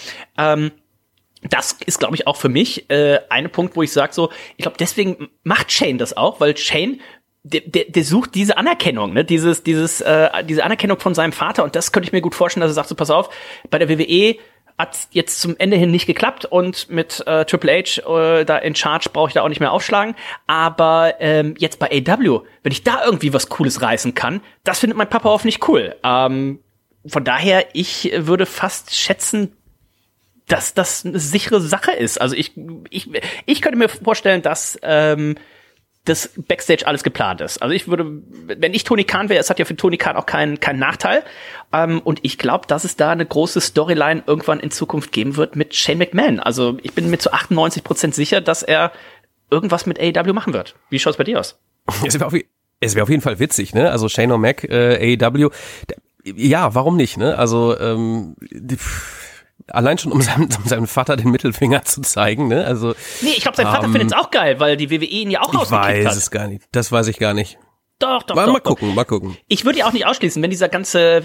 Das ist, glaube ich, auch für mich ein Punkt, wo ich sage so, ich glaube, deswegen macht Shane das auch, weil Shane der sucht diese Anerkennung, ne, diese Anerkennung von seinem Vater und das könnte ich mir gut vorstellen, dass er sagt so, pass auf, bei der WWE hat jetzt zum Ende hin nicht geklappt und mit Triple H da in Charge brauche ich da auch nicht mehr aufschlagen, aber jetzt bei AEW, wenn ich da irgendwie was Cooles reißen kann, das findet mein Papa hoffentlich cool. Von daher, ich würde fast schätzen, dass das eine sichere Sache ist. Also ich könnte mir vorstellen, dass das Backstage alles geplant ist. Also ich würde, wenn ich Tony Khan wäre, es hat ja für Tony Khan auch keinen Nachteil. Und ich glaube, dass es da eine große Storyline irgendwann in Zukunft geben wird mit Shane McMahon. Also ich bin mir zu 98% sicher, dass er irgendwas mit AEW machen wird. Wie schaut's bei dir aus? Es wäre auf jeden Fall witzig, ne? Also Shane O'Mac, AEW. Ja, warum nicht, ne? Also Allein schon, um seinem Vater den Mittelfinger zu zeigen, ne? Also. Nee, ich glaube, sein Vater findet es auch geil, weil die WWE ihn ja auch rausgekickt hat. Ich weiß es gar nicht. Das weiß ich gar nicht. Doch. Mal gucken. Ich würde ja auch nicht ausschließen, wenn dieser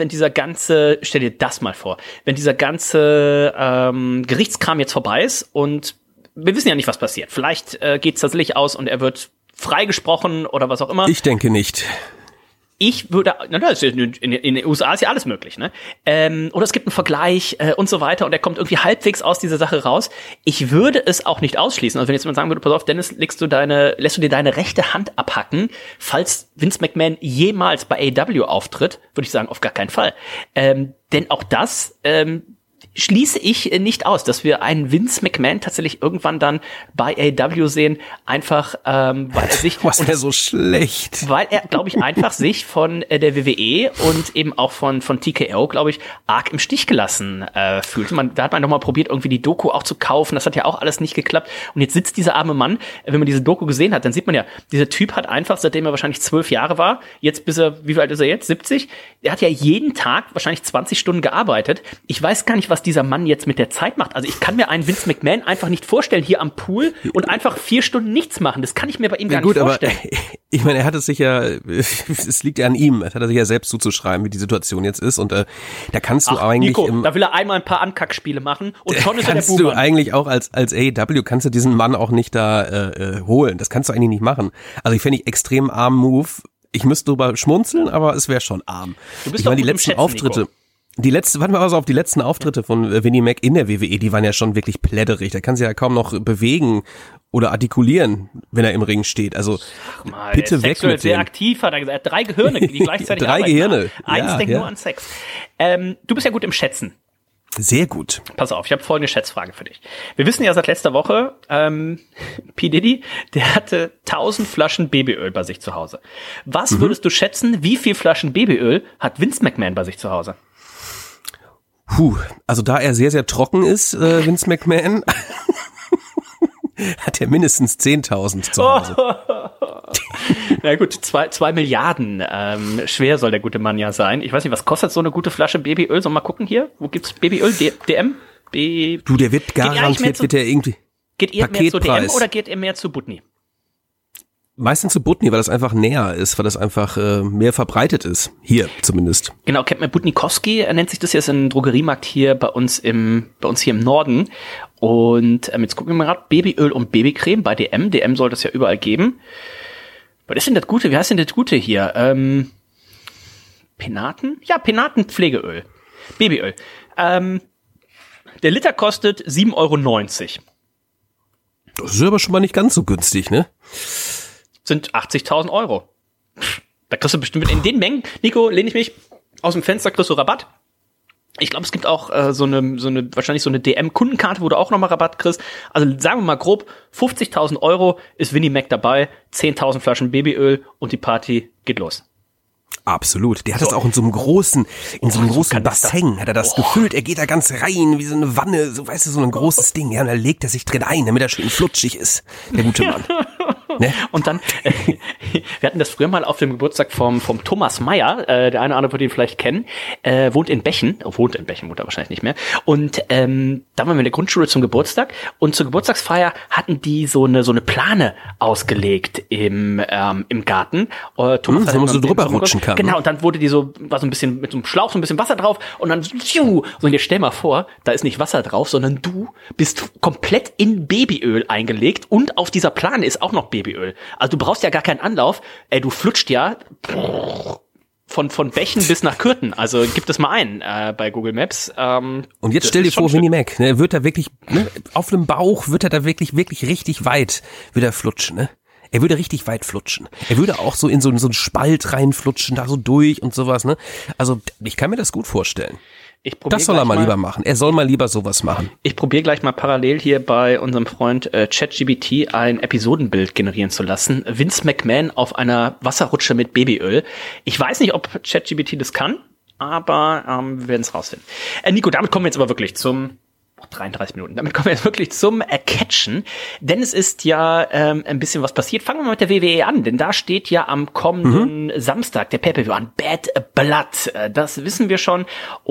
ganze, stell dir das mal vor, wenn dieser ganze Gerichtskram jetzt vorbei ist und wir wissen ja nicht, was passiert. Vielleicht geht's tatsächlich aus und er wird freigesprochen oder was auch immer. Ich denke nicht. Ich würde, in den USA ist ja alles möglich, ne? Oder es gibt einen Vergleich und so weiter und er kommt irgendwie halbwegs aus dieser Sache raus. Ich würde es auch nicht ausschließen. Also wenn jetzt jemand sagen würde, pass auf, Dennis, lässt du dir deine rechte Hand abhacken, falls Vince McMahon jemals bei AEW auftritt, würde ich sagen, auf gar keinen Fall. Denn auch das schließe ich nicht aus, dass wir einen Vince McMahon tatsächlich irgendwann dann bei AEW sehen, einfach weil er sich was wäre so schlecht, weil er, glaube ich, einfach sich von der WWE und eben auch von TKO, glaube ich, arg im Stich gelassen fühlte. Da hat man noch mal probiert, irgendwie die Doku auch zu kaufen. Das hat ja auch alles nicht geklappt. Und jetzt sitzt dieser arme Mann, wenn man diese Doku gesehen hat, dann sieht man ja, dieser Typ hat einfach, seitdem er wahrscheinlich 12 Jahre war, jetzt wie alt ist er jetzt? 70? Er hat ja jeden Tag wahrscheinlich 20 Stunden gearbeitet. Ich weiß gar nicht, was dieser Mann jetzt mit der Zeit macht. Also ich kann mir einen Vince McMahon einfach nicht vorstellen, hier am Pool und einfach 4 Stunden nichts machen. Das kann ich mir bei ihm gar nicht vorstellen. Aber ich meine, er hat es sich ja, es liegt ja an ihm, das hat er sich ja selbst zuzuschreiben, wie die Situation jetzt ist und da kannst du eigentlich... Nico, da will er einmal ein paar Unkack-Spiele machen und schon ist er der Boomer. Kannst du eigentlich auch als AEW, kannst du diesen Mann auch nicht da holen. Das kannst du eigentlich nicht machen. Also ich finde extrem armen Move. Ich müsste drüber schmunzeln, aber es wäre schon arm. Du bist doch die letzten Auftritte... Nico. Die letzten Auftritte von Vinnie Mac in der WWE, die waren ja schon wirklich pläderig. Da kann sie ja kaum noch bewegen oder artikulieren, wenn er im Ring steht. Also bitte weg mit dem. Sehr aktiv, hat er gesagt. Er hat 3 Gehirne, die gleichzeitig arbeiten. 3 Gehirne. Eins denkt nur an Sex. Du bist ja gut im Schätzen. Sehr gut. Pass auf, ich habe folgende Schätzfrage für dich. Wir wissen ja seit letzter Woche, P. Diddy, der hatte 1000 Flaschen Babyöl bei sich zu Hause. Was würdest du schätzen, wie viel Flaschen Babyöl hat Vince McMahon bei sich zu Hause? Also da er sehr, sehr trocken ist, Vince McMahon, hat er mindestens 10.000 zu Hause. Na gut, 2 Milliarden schwer soll der gute Mann ja sein. Ich weiß nicht, was kostet so eine gute Flasche Babyöl? Sollen wir mal gucken hier? Wo gibt's Babyöl? DM? Der wird garantiert, wird der irgendwie Geht ihr mehr zu DM oder geht ihr mehr zu Butni? Meistens zu Butni, weil das einfach näher ist, weil das einfach mehr verbreitet ist. Hier zumindest. Genau, kennt man Butnikowski, nennt sich das jetzt ein Drogeriemarkt hier bei uns hier im Norden. Und jetzt gucken wir mal gerade, Babyöl und Babycreme bei DM. DM soll das ja überall geben. Was ist denn das Gute? Wie heißt denn das Gute hier? Penaten? Ja, Penatenpflegeöl. Babyöl. Der Liter kostet 7,90 €. Das ist aber schon mal nicht ganz so günstig, ne? Sind 80.000 €. Da kriegst du bestimmt in den Mengen, Nico, lehne ich mich aus dem Fenster, kriegst du Rabatt. Ich glaube, es gibt auch wahrscheinlich so eine DM-Kundenkarte, wo du auch nochmal Rabatt kriegst. Also sagen wir mal grob, 50.000 € ist Vinnie Mac dabei, 10.000 Flaschen Babyöl und die Party geht los. Absolut. Der hat das auch in so einem großen Bassin, hat er das gefüllt. Er geht da ganz rein, wie so eine Wanne, so, weißt du, so ein großes Ding. Ja, und da legt er sich drin ein, damit er schön flutschig ist. Der gute Mann. Ne? Und dann, wir hatten das früher mal auf dem Geburtstag vom Thomas Meyer, der eine oder andere wird ihn vielleicht kennen, wohnt in Bechen, wohnt er wahrscheinlich nicht mehr. Und da waren wir in der Grundschule zum Geburtstag und zur Geburtstagsfeier hatten die so eine Plane ausgelegt im Garten. Thomas wo man so drüber rutschen kann. Genau, und dann war so ein bisschen mit so einem Schlauch so ein bisschen Wasser drauf und dann so, und jetzt stell mal vor, da ist nicht Wasser drauf, sondern du bist komplett in Babyöl eingelegt und auf dieser Plane ist auch noch Babyöl. Also du brauchst ja gar keinen Anlauf, du flutscht ja von Bächen bis nach Kürten. Also gib das mal ein bei Google Maps. Und jetzt stell dir vor, Vinnie Mac, ne, wird er wirklich, ne, auf dem Bauch wird er da wirklich richtig weit, wird er flutschen, ne? Er würde richtig weit flutschen. Er würde auch so in so einen Spalt reinflutschen, da so durch und sowas, ne? Also, ich kann mir das gut vorstellen. Das soll er mal lieber machen. Er soll mal lieber sowas machen. Ich probiere gleich mal parallel hier bei unserem Freund ChatGPT ein Episodenbild generieren zu lassen. Vince McMahon auf einer Wasserrutsche mit Babyöl. Ich weiß nicht, ob ChatGPT das kann, aber wir werden es rausfinden. Nico, damit kommen wir jetzt aber wirklich zum 33 Minuten. Damit kommen wir jetzt wirklich zum Catchen, denn es ist ja ein bisschen was passiert. Fangen wir mal mit der WWE an, denn da steht ja am kommenden Samstag der Pay-Per-View an, Bad Blood. Das wissen wir schon.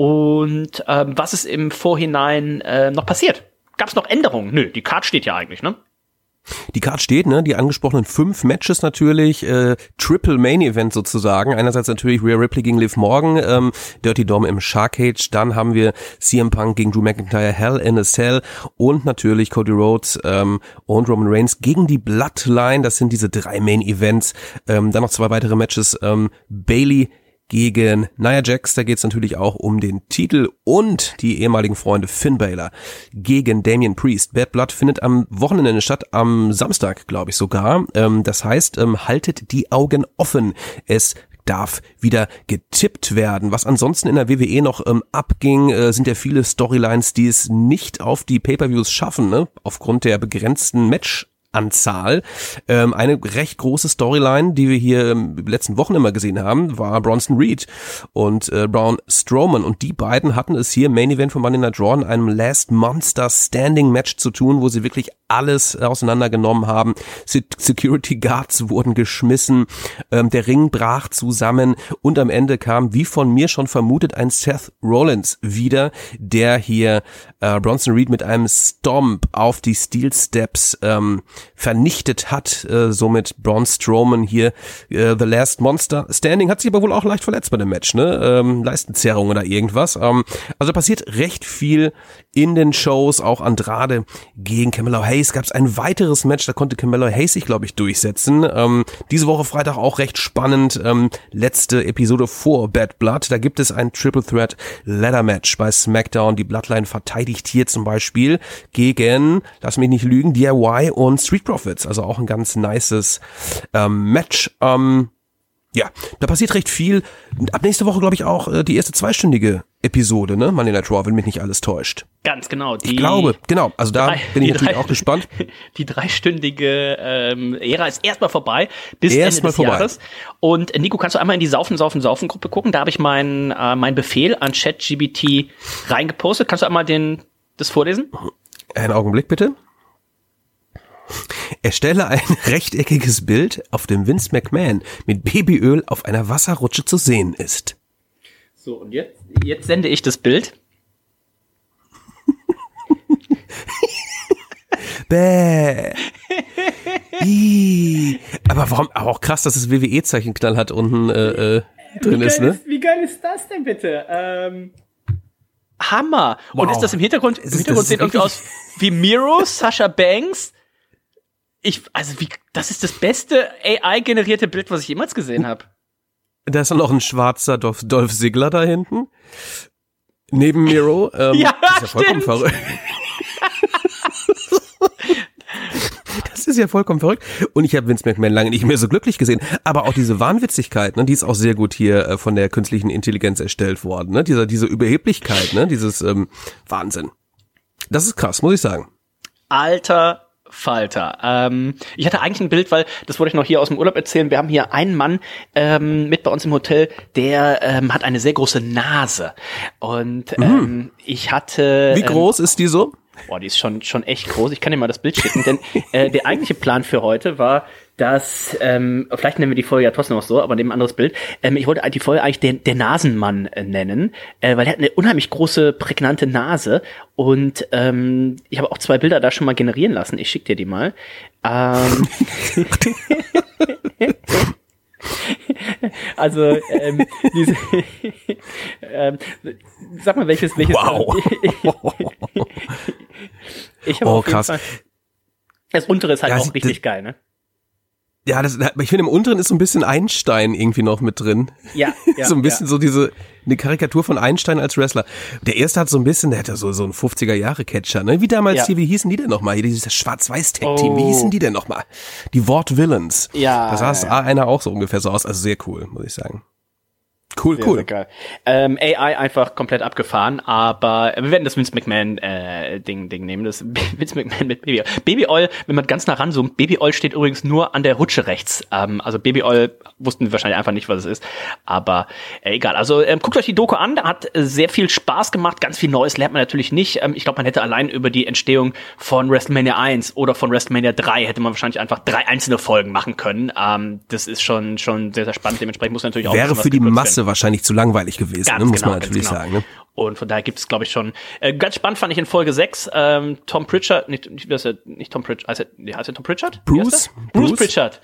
Und was ist im Vorhinein noch passiert? Gab es noch Änderungen? Nö, die Card steht ja eigentlich, ne? Die Card steht, ne? Die angesprochenen 5 Matches natürlich, Triple Main Event sozusagen. Einerseits natürlich Rhea Ripley gegen Liv Morgan, Dirty Dom im Shark Cage. Dann haben wir CM Punk gegen Drew McIntyre, Hell in a Cell und natürlich Cody Rhodes und Roman Reigns gegen die Bloodline. Das sind diese 3 Main Events. Dann noch 2 weitere Matches, Bayley gegen Nia Jax, da geht's natürlich auch um den Titel, und die ehemaligen Freunde Finn Balor gegen Damian Priest. Bad Blood findet am Wochenende statt, am Samstag, glaube ich sogar. Das heißt, haltet die Augen offen. Es darf wieder getippt werden. Was ansonsten in der WWE noch abging, sind ja viele Storylines, die es nicht auf die Pay-Per-Views schaffen, ne? Aufgrund der begrenzten Match-Anzahl. Eine recht große Storyline, die wir hier in den letzten Wochen immer gesehen haben, war Bronson Reed und Braun Strowman, und die beiden hatten es hier im Main Event von Monday Night Raw in einem Last Monster Standing Match zu tun, wo sie wirklich alles auseinandergenommen haben. Security Guards wurden geschmissen, der Ring brach zusammen, und am Ende kam, wie von mir schon vermutet, ein Seth Rollins wieder, der hier Bronson Reed mit einem Stomp auf die Steel Steps vernichtet hat, somit Braun Strowman hier The Last Monster Standing, hat sich aber wohl auch leicht verletzt bei dem Match, ne? Leistenzerrung oder irgendwas. Also passiert recht viel in den Shows, auch Andrade gegen Carmelo Hayes. Gab es ein weiteres Match, da konnte Carmelo Hayes sich, glaube ich, durchsetzen. Diese Woche Freitag auch recht spannend. Letzte Episode vor Bad Blood, da gibt es ein Triple Threat Ladder Match bei SmackDown. Die Bloodline verteidigt hier zum Beispiel gegen, lass mich nicht lügen, DIY und Street Profits. Also auch ein ganz nices Match. Ja, da passiert recht viel. Ab nächste Woche, glaube ich, auch die erste 2-stündige Episode, ne? Monday Night Raw, wenn mich nicht alles täuscht. Ganz genau. Ich glaube, genau. Also da bin ich natürlich auch gespannt. Die 3-stündige Ära ist erstmal vorbei, bis Ende des Jahres. Und Nico, kannst du einmal in die Saufen-Gruppe gucken? Da habe ich mein Befehl an ChatGPT reingepostet. Kannst du einmal das vorlesen? Einen Augenblick, bitte. Erstelle ein rechteckiges Bild, auf dem Vince McMahon mit Babyöl auf einer Wasserrutsche zu sehen ist. So, und jetzt sende ich das Bild. Bäh. Aber warum, aber auch krass, dass das WWE-Zeichenknall hat unten drin ist, ne? Wie geil ist das denn bitte? Hammer. Wow. Und ist das im Hintergrund? Im Hintergrund sieht irgendwie aus wie Miro, Sasha Banks. Das ist das beste AI-generierte Bild, was ich jemals gesehen habe. Da ist dann noch ein schwarzer Dolph Ziggler da hinten. Neben Miro. Ja, das ist ja vollkommen verrückt. Das ist ja vollkommen verrückt. Und ich habe Vince McMahon lange nicht mehr so glücklich gesehen. Aber auch diese Wahnwitzigkeit, ne, die ist auch sehr gut hier von der künstlichen Intelligenz erstellt worden. Ne? Diese Überheblichkeit, ne, dieses Wahnsinn. Das ist krass, muss ich sagen. Alter Falter. Ich hatte eigentlich ein Bild, weil, das wollte ich noch hier aus dem Urlaub erzählen, wir haben hier einen Mann mit bei uns im Hotel, der hat eine sehr große Nase. Und ich hatte... Wie groß ist die so? Boah, die ist schon echt groß. Ich kann dir mal das Bild schicken, denn der eigentliche Plan für heute war, dass, vielleicht nennen wir die Folge ja trotzdem noch so, aber neben ein anderes Bild, ich wollte die Folge eigentlich der Nasenmann nennen, weil der hat eine unheimlich große, prägnante Nase, und ich habe auch 2 Bilder da schon mal generieren lassen. Ich schicke dir die mal. Also, sag mal, welches wow. Ich habe krass. Das untere ist halt auch richtig geil, ne? Ja, ich finde, im unteren ist so ein bisschen Einstein irgendwie noch mit drin. Ja. So ein bisschen so eine Karikatur von Einstein als Wrestler. Der erste hat so ein bisschen, der hat ja so einen 50er-Jahre-Catcher, ne? Wie damals hier, wie hießen die denn nochmal? Hier dieses Schwarz-Weiß-Tag-Team, wie hießen die denn nochmal? Die Wort Villains. Ja. Da sah einer auch so ungefähr so aus, also sehr cool, muss ich sagen. Cool, sehr, cool. Sehr geil. AI einfach komplett abgefahren, aber wir werden das Vince McMahon Ding nehmen. Das Vince McMahon mit Baby Oil. Baby Oil, wenn man ganz nah ranzoomt, Baby Oil steht übrigens nur an der Rutsche rechts. Also Baby Oil wussten wir wahrscheinlich einfach nicht, was es ist. Aber egal. Also guckt euch die Doku an, hat sehr viel Spaß gemacht. Ganz viel Neues lernt man natürlich nicht. Ich glaube, man hätte allein über die Entstehung von WrestleMania 1 oder von WrestleMania 3 hätte man wahrscheinlich einfach 3 einzelne Folgen machen können. Das ist schon sehr, sehr spannend. Dementsprechend muss man natürlich auch wäre für die Masse wahrscheinlich zu langweilig gewesen, ganz ne? Muss genau, man natürlich sagen. Ne? Und von daher gibt es, glaube ich, schon ganz spannend fand ich in Folge 6 Tom Pritchard, nicht Tom Pritchard, heißt er Tom Pritchard? Bruce Pritchard,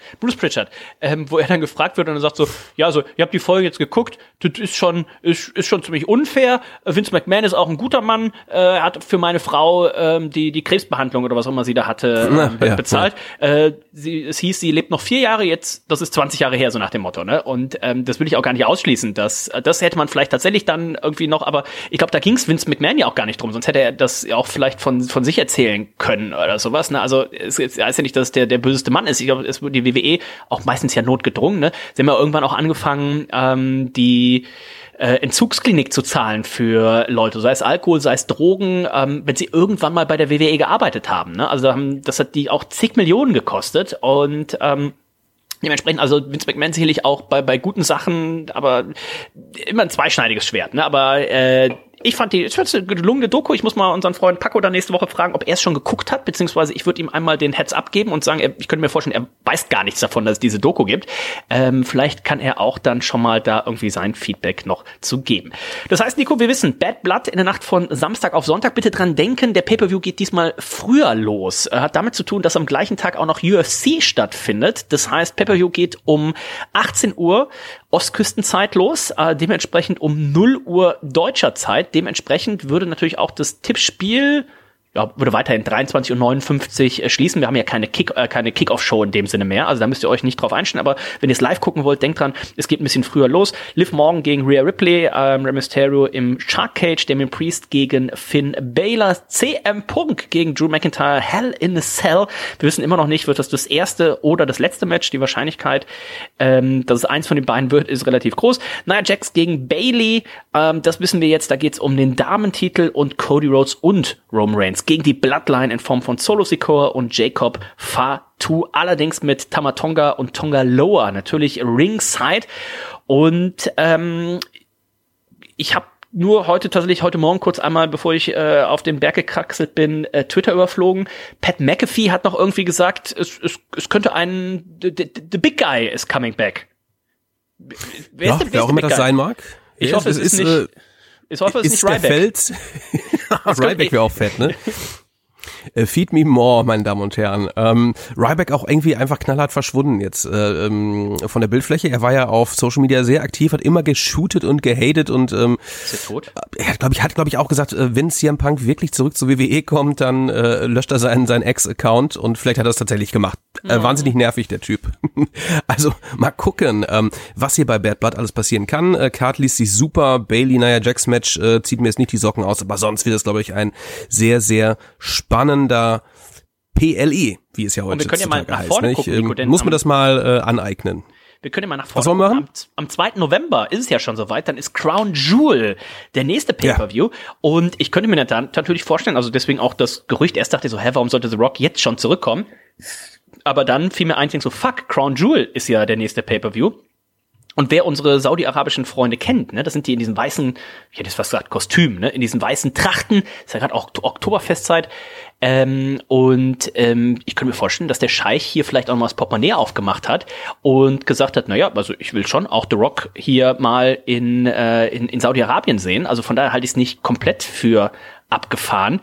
wo er dann gefragt wird und er sagt so, ja, so, ihr habt die Folge jetzt geguckt, das ist schon ziemlich unfair. Vince McMahon ist auch ein guter Mann, er hat für meine Frau die Krebsbehandlung oder was auch immer sie da hatte bezahlt. Ja. Es hieß, sie lebt noch 4 Jahre jetzt, das ist 20 Jahre her, so nach dem Motto, ne? Und das will ich auch gar nicht ausschließen, das hätte man vielleicht tatsächlich dann irgendwie noch, aber ich glaube, da ging es Vince McMahon ja auch gar nicht drum, sonst hätte er das auch vielleicht von sich erzählen können oder sowas, ne? Also es heißt ja nicht, dass der böseste Mann ist. Ich glaube, es wird die WWE auch meistens ja notgedrungen, ne? Sie haben ja irgendwann auch angefangen, die Entzugsklinik zu zahlen für Leute, sei es Alkohol, sei es Drogen, wenn sie irgendwann mal bei der WWE gearbeitet haben, ne? Also das hat die auch zig Millionen gekostet und dementsprechend, also Vince McMahon sicherlich auch bei guten Sachen, aber immer ein zweischneidiges Schwert, ne? Aber ich fand eine gelungene Doku. Ich muss mal unseren Freund Paco dann nächste Woche fragen, ob er es schon geguckt hat, beziehungsweise ich würde ihm einmal den Heads-up geben und sagen, ich könnte mir vorstellen, er weiß gar nichts davon, dass es diese Doku gibt. Vielleicht kann er auch dann schon mal da irgendwie sein Feedback noch zu geben. Das heißt, Nico, wir wissen, Bad Blood in der Nacht von Samstag auf Sonntag. Bitte dran denken, der Pay-Per-View geht diesmal früher los. Hat damit zu tun, dass am gleichen Tag auch noch UFC stattfindet. Das heißt, Pay-Per-View geht um 18 Uhr Ostküstenzeit los, dementsprechend um 0 Uhr deutscher Zeit. Dementsprechend würde natürlich auch das Tippspiel, würde weiterhin 23:59 Uhr schließen. Wir haben ja keine Kick-Off-Show in dem Sinne mehr, also da müsst ihr euch nicht drauf einstellen, aber wenn ihr es live gucken wollt, denkt dran, es geht ein bisschen früher los. Liv Morgan gegen Rhea Ripley, Rey Mysterio im Shark Cage, Damien Priest gegen Finn Balor, CM Punk gegen Drew McIntyre, Hell in a Cell. Wir wissen immer noch nicht, wird das erste oder das letzte Match. Die Wahrscheinlichkeit, dass es eins von den beiden wird, ist relativ groß. Nia Jax gegen Bayley, das wissen wir jetzt, da geht es um den Damentitel und Cody Rhodes und Roman Reigns gegen die Bloodline in Form von Solo Sikoa und Jacob Fatu, allerdings mit Tama Tonga und Tonga Loa natürlich ringside. Und ich habe nur heute Morgen kurz einmal, bevor ich auf den Berg gekraxelt bin, Twitter überflogen. Pat McAfee hat noch irgendwie gesagt, es könnte the Big Guy is coming back. Wer auch immer das sein mag. Ich hoffe, es ist nicht... Ich hoffe, es ist nicht Ryback. Ryback wäre auch fett, ne? Feed me more, meine Damen und Herren. Ryback auch irgendwie einfach knallhart verschwunden jetzt von der Bildfläche. Er war ja auf Social Media sehr aktiv, hat immer geshootet und gehatet und ist er tot? Er hat, glaube ich, auch gesagt, wenn CM Punk wirklich zurück zur WWE kommt, dann löscht er seinen Ex-Account und vielleicht hat er es tatsächlich gemacht. Wahnsinnig nervig, der Typ. Also mal gucken, was hier bei Bad Blood alles passieren kann. Card liest sich super, Bayley Nia Jax Match zieht mir jetzt nicht die Socken aus, aber sonst wird es, glaube ich, ein sehr, sehr spannender PLE, wie es ja heute heißt. Ne? Muss man das mal aneignen. Wir können ja mal nach vorne gucken. Am 2. November ist es ja schon soweit, dann ist Crown Jewel der nächste Pay-Per-View. Ja. Und ich könnte mir dann natürlich vorstellen, also deswegen auch das Gerücht, erst dachte ich so, warum sollte The Rock jetzt schon zurückkommen? Aber dann fiel mir ein Ding so, Crown Jewel ist ja der nächste Pay-Per-View. Und wer unsere saudi-arabischen Freunde kennt, ne, das sind die in diesen weißen, ich hätte jetzt fast gesagt Kostümen, ne, in diesen weißen Trachten, ist ja gerade auch Oktoberfestzeit. Ich könnte mir vorstellen, dass der Scheich hier vielleicht auch mal das Portemonnaie aufgemacht hat und gesagt hat, naja, also ich will schon auch The Rock hier mal in Saudi-Arabien sehen. Also von daher halte ich es nicht komplett für abgefahren.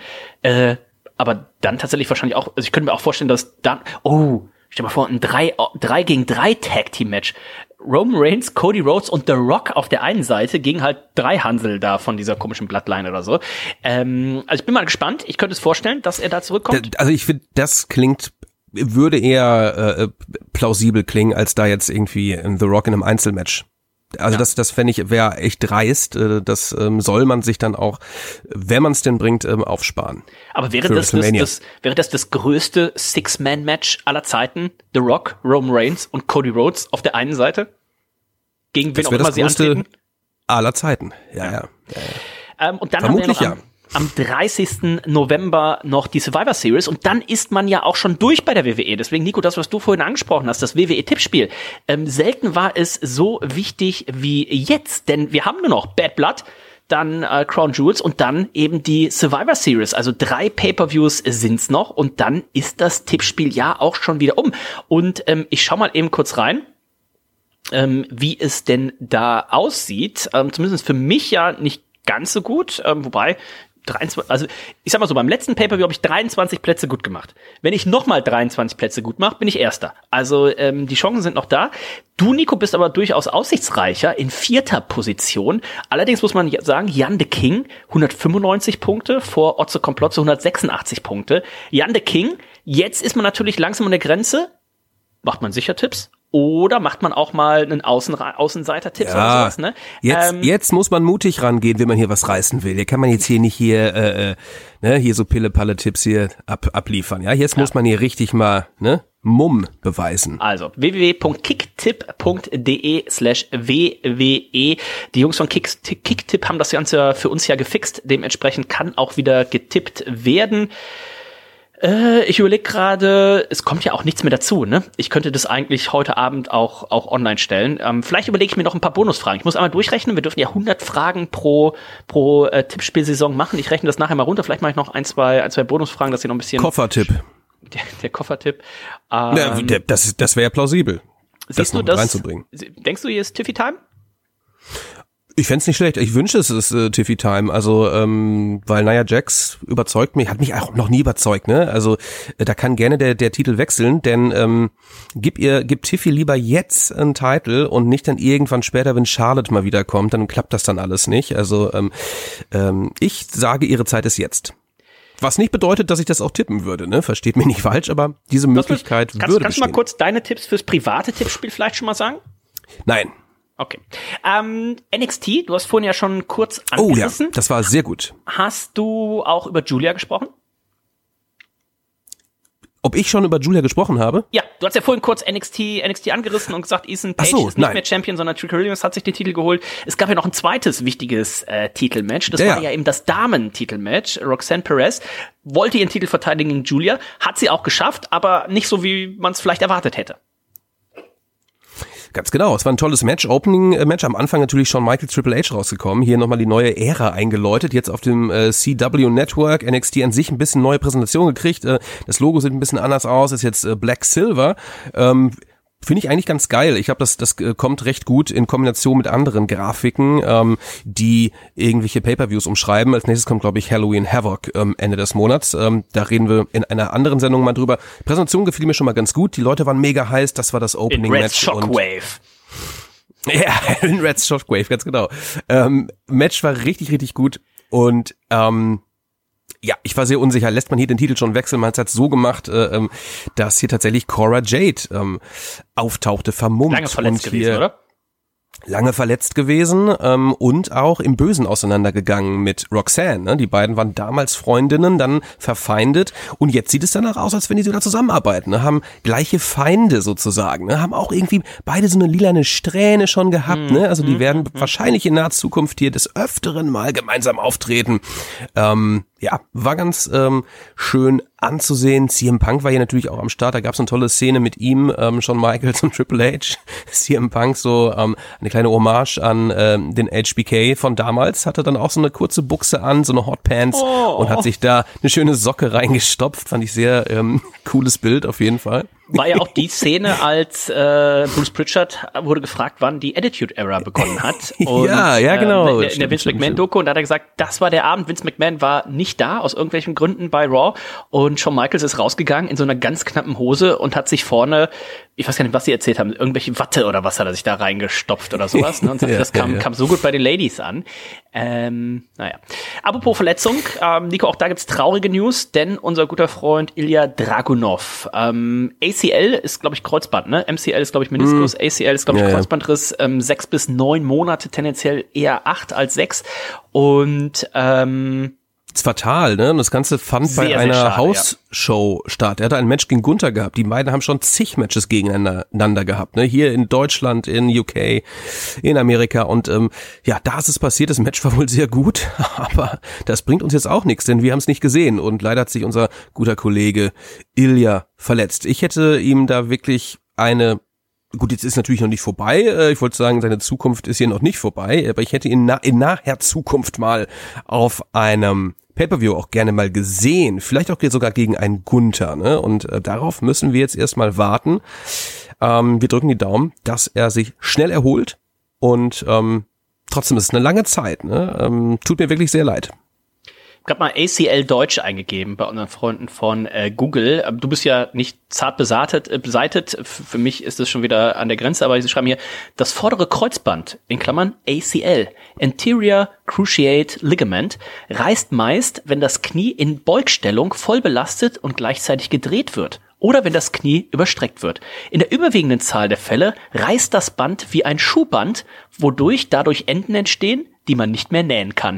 Aber dann tatsächlich wahrscheinlich auch, also ich könnte mir auch vorstellen, dass dann, stell mal vor, ein 3 gegen 3 Tag-Team-Match. Roman Reigns, Cody Rhodes und The Rock auf der einen Seite gegen halt 3 Hansel da von dieser komischen Bloodline oder so. Also ich bin mal gespannt. Ich könnte es vorstellen, dass er da zurückkommt. Also ich finde, würde eher plausibel klingen, als da jetzt irgendwie The Rock in einem Einzelmatch. Also ja. Das fände ich, wäre echt dreist. Das soll man sich dann auch, wenn man es denn bringt, aufsparen. Aber wäre das das größte Six-Man-Match aller Zeiten? The Rock, Roman Reigns und Cody Rhodes auf der einen Seite? Gegen wen auch immer sie antreten? aller Zeiten. Ja. Und dann Vermutlich haben wir noch am 30. November noch die Survivor Series und dann ist man ja auch schon durch bei der WWE. Deswegen, Nico, das, was du vorhin angesprochen hast, das WWE-Tippspiel. Selten war es so wichtig wie jetzt, denn wir haben nur noch Bad Blood, dann Crown Jewels und dann eben die Survivor Series. Also 3 Pay-Per-Views sind's noch und dann ist das Tippspiel ja auch schon wieder um. Und ich schau mal eben kurz rein, wie es denn da aussieht. Zumindest für mich ja nicht ganz so gut, wobei 23, also ich sag mal so, beim letzten Pay-Per-View habe ich 23 Plätze gut gemacht. Wenn ich nochmal 23 Plätze gut mache, bin ich Erster. Also die Chancen sind noch da. Du, Nico, bist aber durchaus aussichtsreicher in 4. Position. Allerdings muss man sagen, Jan the King 195 Punkte vor Otze Komplotze 186 Punkte. Jan the King, jetzt ist man natürlich langsam an der Grenze. Macht man sicher Tipps? Oder macht man auch mal einen Außenseiter-Tipps oder sowas, ne? Jetzt muss man mutig rangehen, wenn man hier was reißen will. Hier kann man jetzt hier nicht hier so Pille-Palle-Tipps hier abliefern. Ja, jetzt muss man hier richtig mal, Mumm beweisen. Also www.kicktipp.de/WWE. Die Jungs von Kicktipp haben das Ganze für uns ja gefixt. Dementsprechend kann auch wieder getippt werden. Ich überlege gerade, es kommt ja auch nichts mehr dazu, ne? Ich könnte das eigentlich heute Abend auch online stellen. Vielleicht überlege ich mir noch ein paar Bonusfragen. Ich muss einmal durchrechnen. Wir dürfen ja 100 Fragen pro Tippspielsaison machen. Ich rechne das nachher mal runter. Vielleicht mache ich noch ein, zwei Bonusfragen, dass ihr noch ein bisschen... Koffertipp. Der Koffertipp. Das wäre plausibel. Siehst du das das reinzubringen. Denkst du, hier ist Tiffy Time? Ich fänd's nicht schlecht. Ich wünsche, es ist Tiffy Time. Also, weil Nia Jax überzeugt mich, hat mich auch noch nie überzeugt, ne? Also, da kann gerne der Titel wechseln, denn gib Tiffy lieber jetzt einen Titel und nicht dann irgendwann später, wenn Charlotte mal wiederkommt, dann klappt das dann alles nicht. Also, ich sage, ihre Zeit ist jetzt. Was nicht bedeutet, dass ich das auch tippen würde, ne? Versteht mich nicht falsch, aber diese Möglichkeit würde bestehen. Kannst du mal kurz deine Tipps fürs private Tippspiel vielleicht schon mal sagen? Nein. Okay. NXT, du hast vorhin ja schon kurz angerissen. Oh ja, das war sehr gut. Hast du auch über Julia gesprochen? Ob ich schon über Julia gesprochen habe? Ja, du hast ja vorhin kurz NXT angerissen und gesagt, Ethan Page ist nicht mehr Champion, sondern Trick Williams hat sich den Titel geholt. Es gab ja noch ein zweites wichtiges Titelmatch. Das war ja eben das Damen-Titelmatch. Roxanne Perez wollte ihren Titel verteidigen gegen Julia, hat sie auch geschafft, aber nicht so, wie man es vielleicht erwartet hätte. Ganz genau, es war ein tolles Match, Opening-Match, am Anfang natürlich schon Michael Triple H rausgekommen, hier nochmal die neue Ära eingeläutet, jetzt auf dem CW Network, NXT an sich ein bisschen neue Präsentation gekriegt, das Logo sieht ein bisschen anders aus, ist jetzt Black Silver, finde ich eigentlich ganz geil. Ich glaube, das kommt recht gut in Kombination mit anderen Grafiken, die irgendwelche Pay-Per-Views umschreiben. Als nächstes kommt, glaube ich, Halloween Havoc Ende des Monats. Da reden wir in einer anderen Sendung mal drüber. Präsentation gefiel mir schon mal ganz gut. Die Leute waren mega heiß. Das war das Opening-Match. Shockwave. Ja, in Red Shockwave, ganz genau. Match war richtig, richtig gut. Und ja, ich war sehr unsicher. Lässt man hier den Titel schon wechseln? Man hat es halt so gemacht, dass hier tatsächlich Cora Jade auftauchte, vermummt. Lange verletzt gewesen, oder? Lange verletzt gewesen und auch im Bösen auseinandergegangen mit Roxanne. Ne? Die beiden waren damals Freundinnen, dann verfeindet und jetzt sieht es danach aus, als wenn die sogar zusammenarbeiten. Ne? Haben gleiche Feinde sozusagen. Ne? Haben auch irgendwie beide so eine lilane Strähne schon gehabt. Ne? Also die werden wahrscheinlich in naher Zukunft hier des Öfteren mal gemeinsam auftreten. Ja, war ganz schön anzusehen. CM Punk war hier natürlich auch am Start. Da gab es eine tolle Szene mit ihm, Shawn Michaels und Triple H. CM Punk so eine kleine Hommage an den HBK von damals. Hatte dann auch so eine kurze Buchse an, so eine Hotpants und hat sich da eine schöne Socke reingestopft. Fand ich sehr cooles Bild auf jeden Fall. War ja auch die Szene, als Bruce Pritchard wurde gefragt, wann die Attitude Era begonnen hat. Und, ja, genau. In der Vince McMahon-Doku. Und da hat er gesagt, das war der Abend. Vince McMahon war nicht da, aus irgendwelchen Gründen bei Raw. Und Shawn Michaels ist rausgegangen in so einer ganz knappen Hose und hat sich vorne, ich weiß gar nicht, was sie erzählt haben, irgendwelche Watte oder was hat er sich da reingestopft oder sowas. Ne? Und sagte, das kam so gut bei den Ladies an. Naja. Apropos Verletzung, Nico, auch da gibt's traurige News, denn unser guter Freund Ilya Dragunov, ACL ist, glaube ich, Kreuzband, ne? MCL ist, glaube ich, Meniskus, ACL ist, glaube ich, Kreuzbandriss, 6 bis 9 Monate, tendenziell eher 8 als 6 und ist fatal, ne? Und das Ganze fand bei einer Hausshow statt. Er hatte ein Match gegen Gunther gehabt. Die beiden haben schon zig Matches gegeneinander gehabt, ne? Hier in Deutschland, in UK, in Amerika. Und da ist es passiert. Das Match war wohl sehr gut, aber das bringt uns jetzt auch nichts, denn wir haben es nicht gesehen. Und leider hat sich unser guter Kollege Ilja verletzt. Ich hätte ihm da wirklich gut, jetzt ist natürlich noch nicht vorbei. Ich wollte sagen, seine Zukunft ist hier noch nicht vorbei, aber ich hätte ihn in naher Zukunft mal auf einem Pay-Per-View auch gerne mal gesehen. Vielleicht auch sogar gegen einen Gunther, ne? Und darauf müssen wir jetzt erstmal warten. Wir drücken die Daumen, dass er sich schnell erholt und trotzdem ist es eine lange Zeit, ne? Tut mir wirklich sehr leid. Ich habe mal ACL Deutsch eingegeben bei unseren Freunden von Google. Du bist ja nicht zart beseitet. Für mich ist es schon wieder an der Grenze, aber sie schreiben hier, das vordere Kreuzband, in Klammern ACL, Anterior Cruciate Ligament, reißt meist, wenn das Knie in Beugstellung voll belastet und gleichzeitig gedreht wird. Oder wenn das Knie überstreckt wird. In der überwiegenden Zahl der Fälle reißt das Band wie ein Schuhband, wodurch dadurch Enden entstehen, die man nicht mehr nähen kann.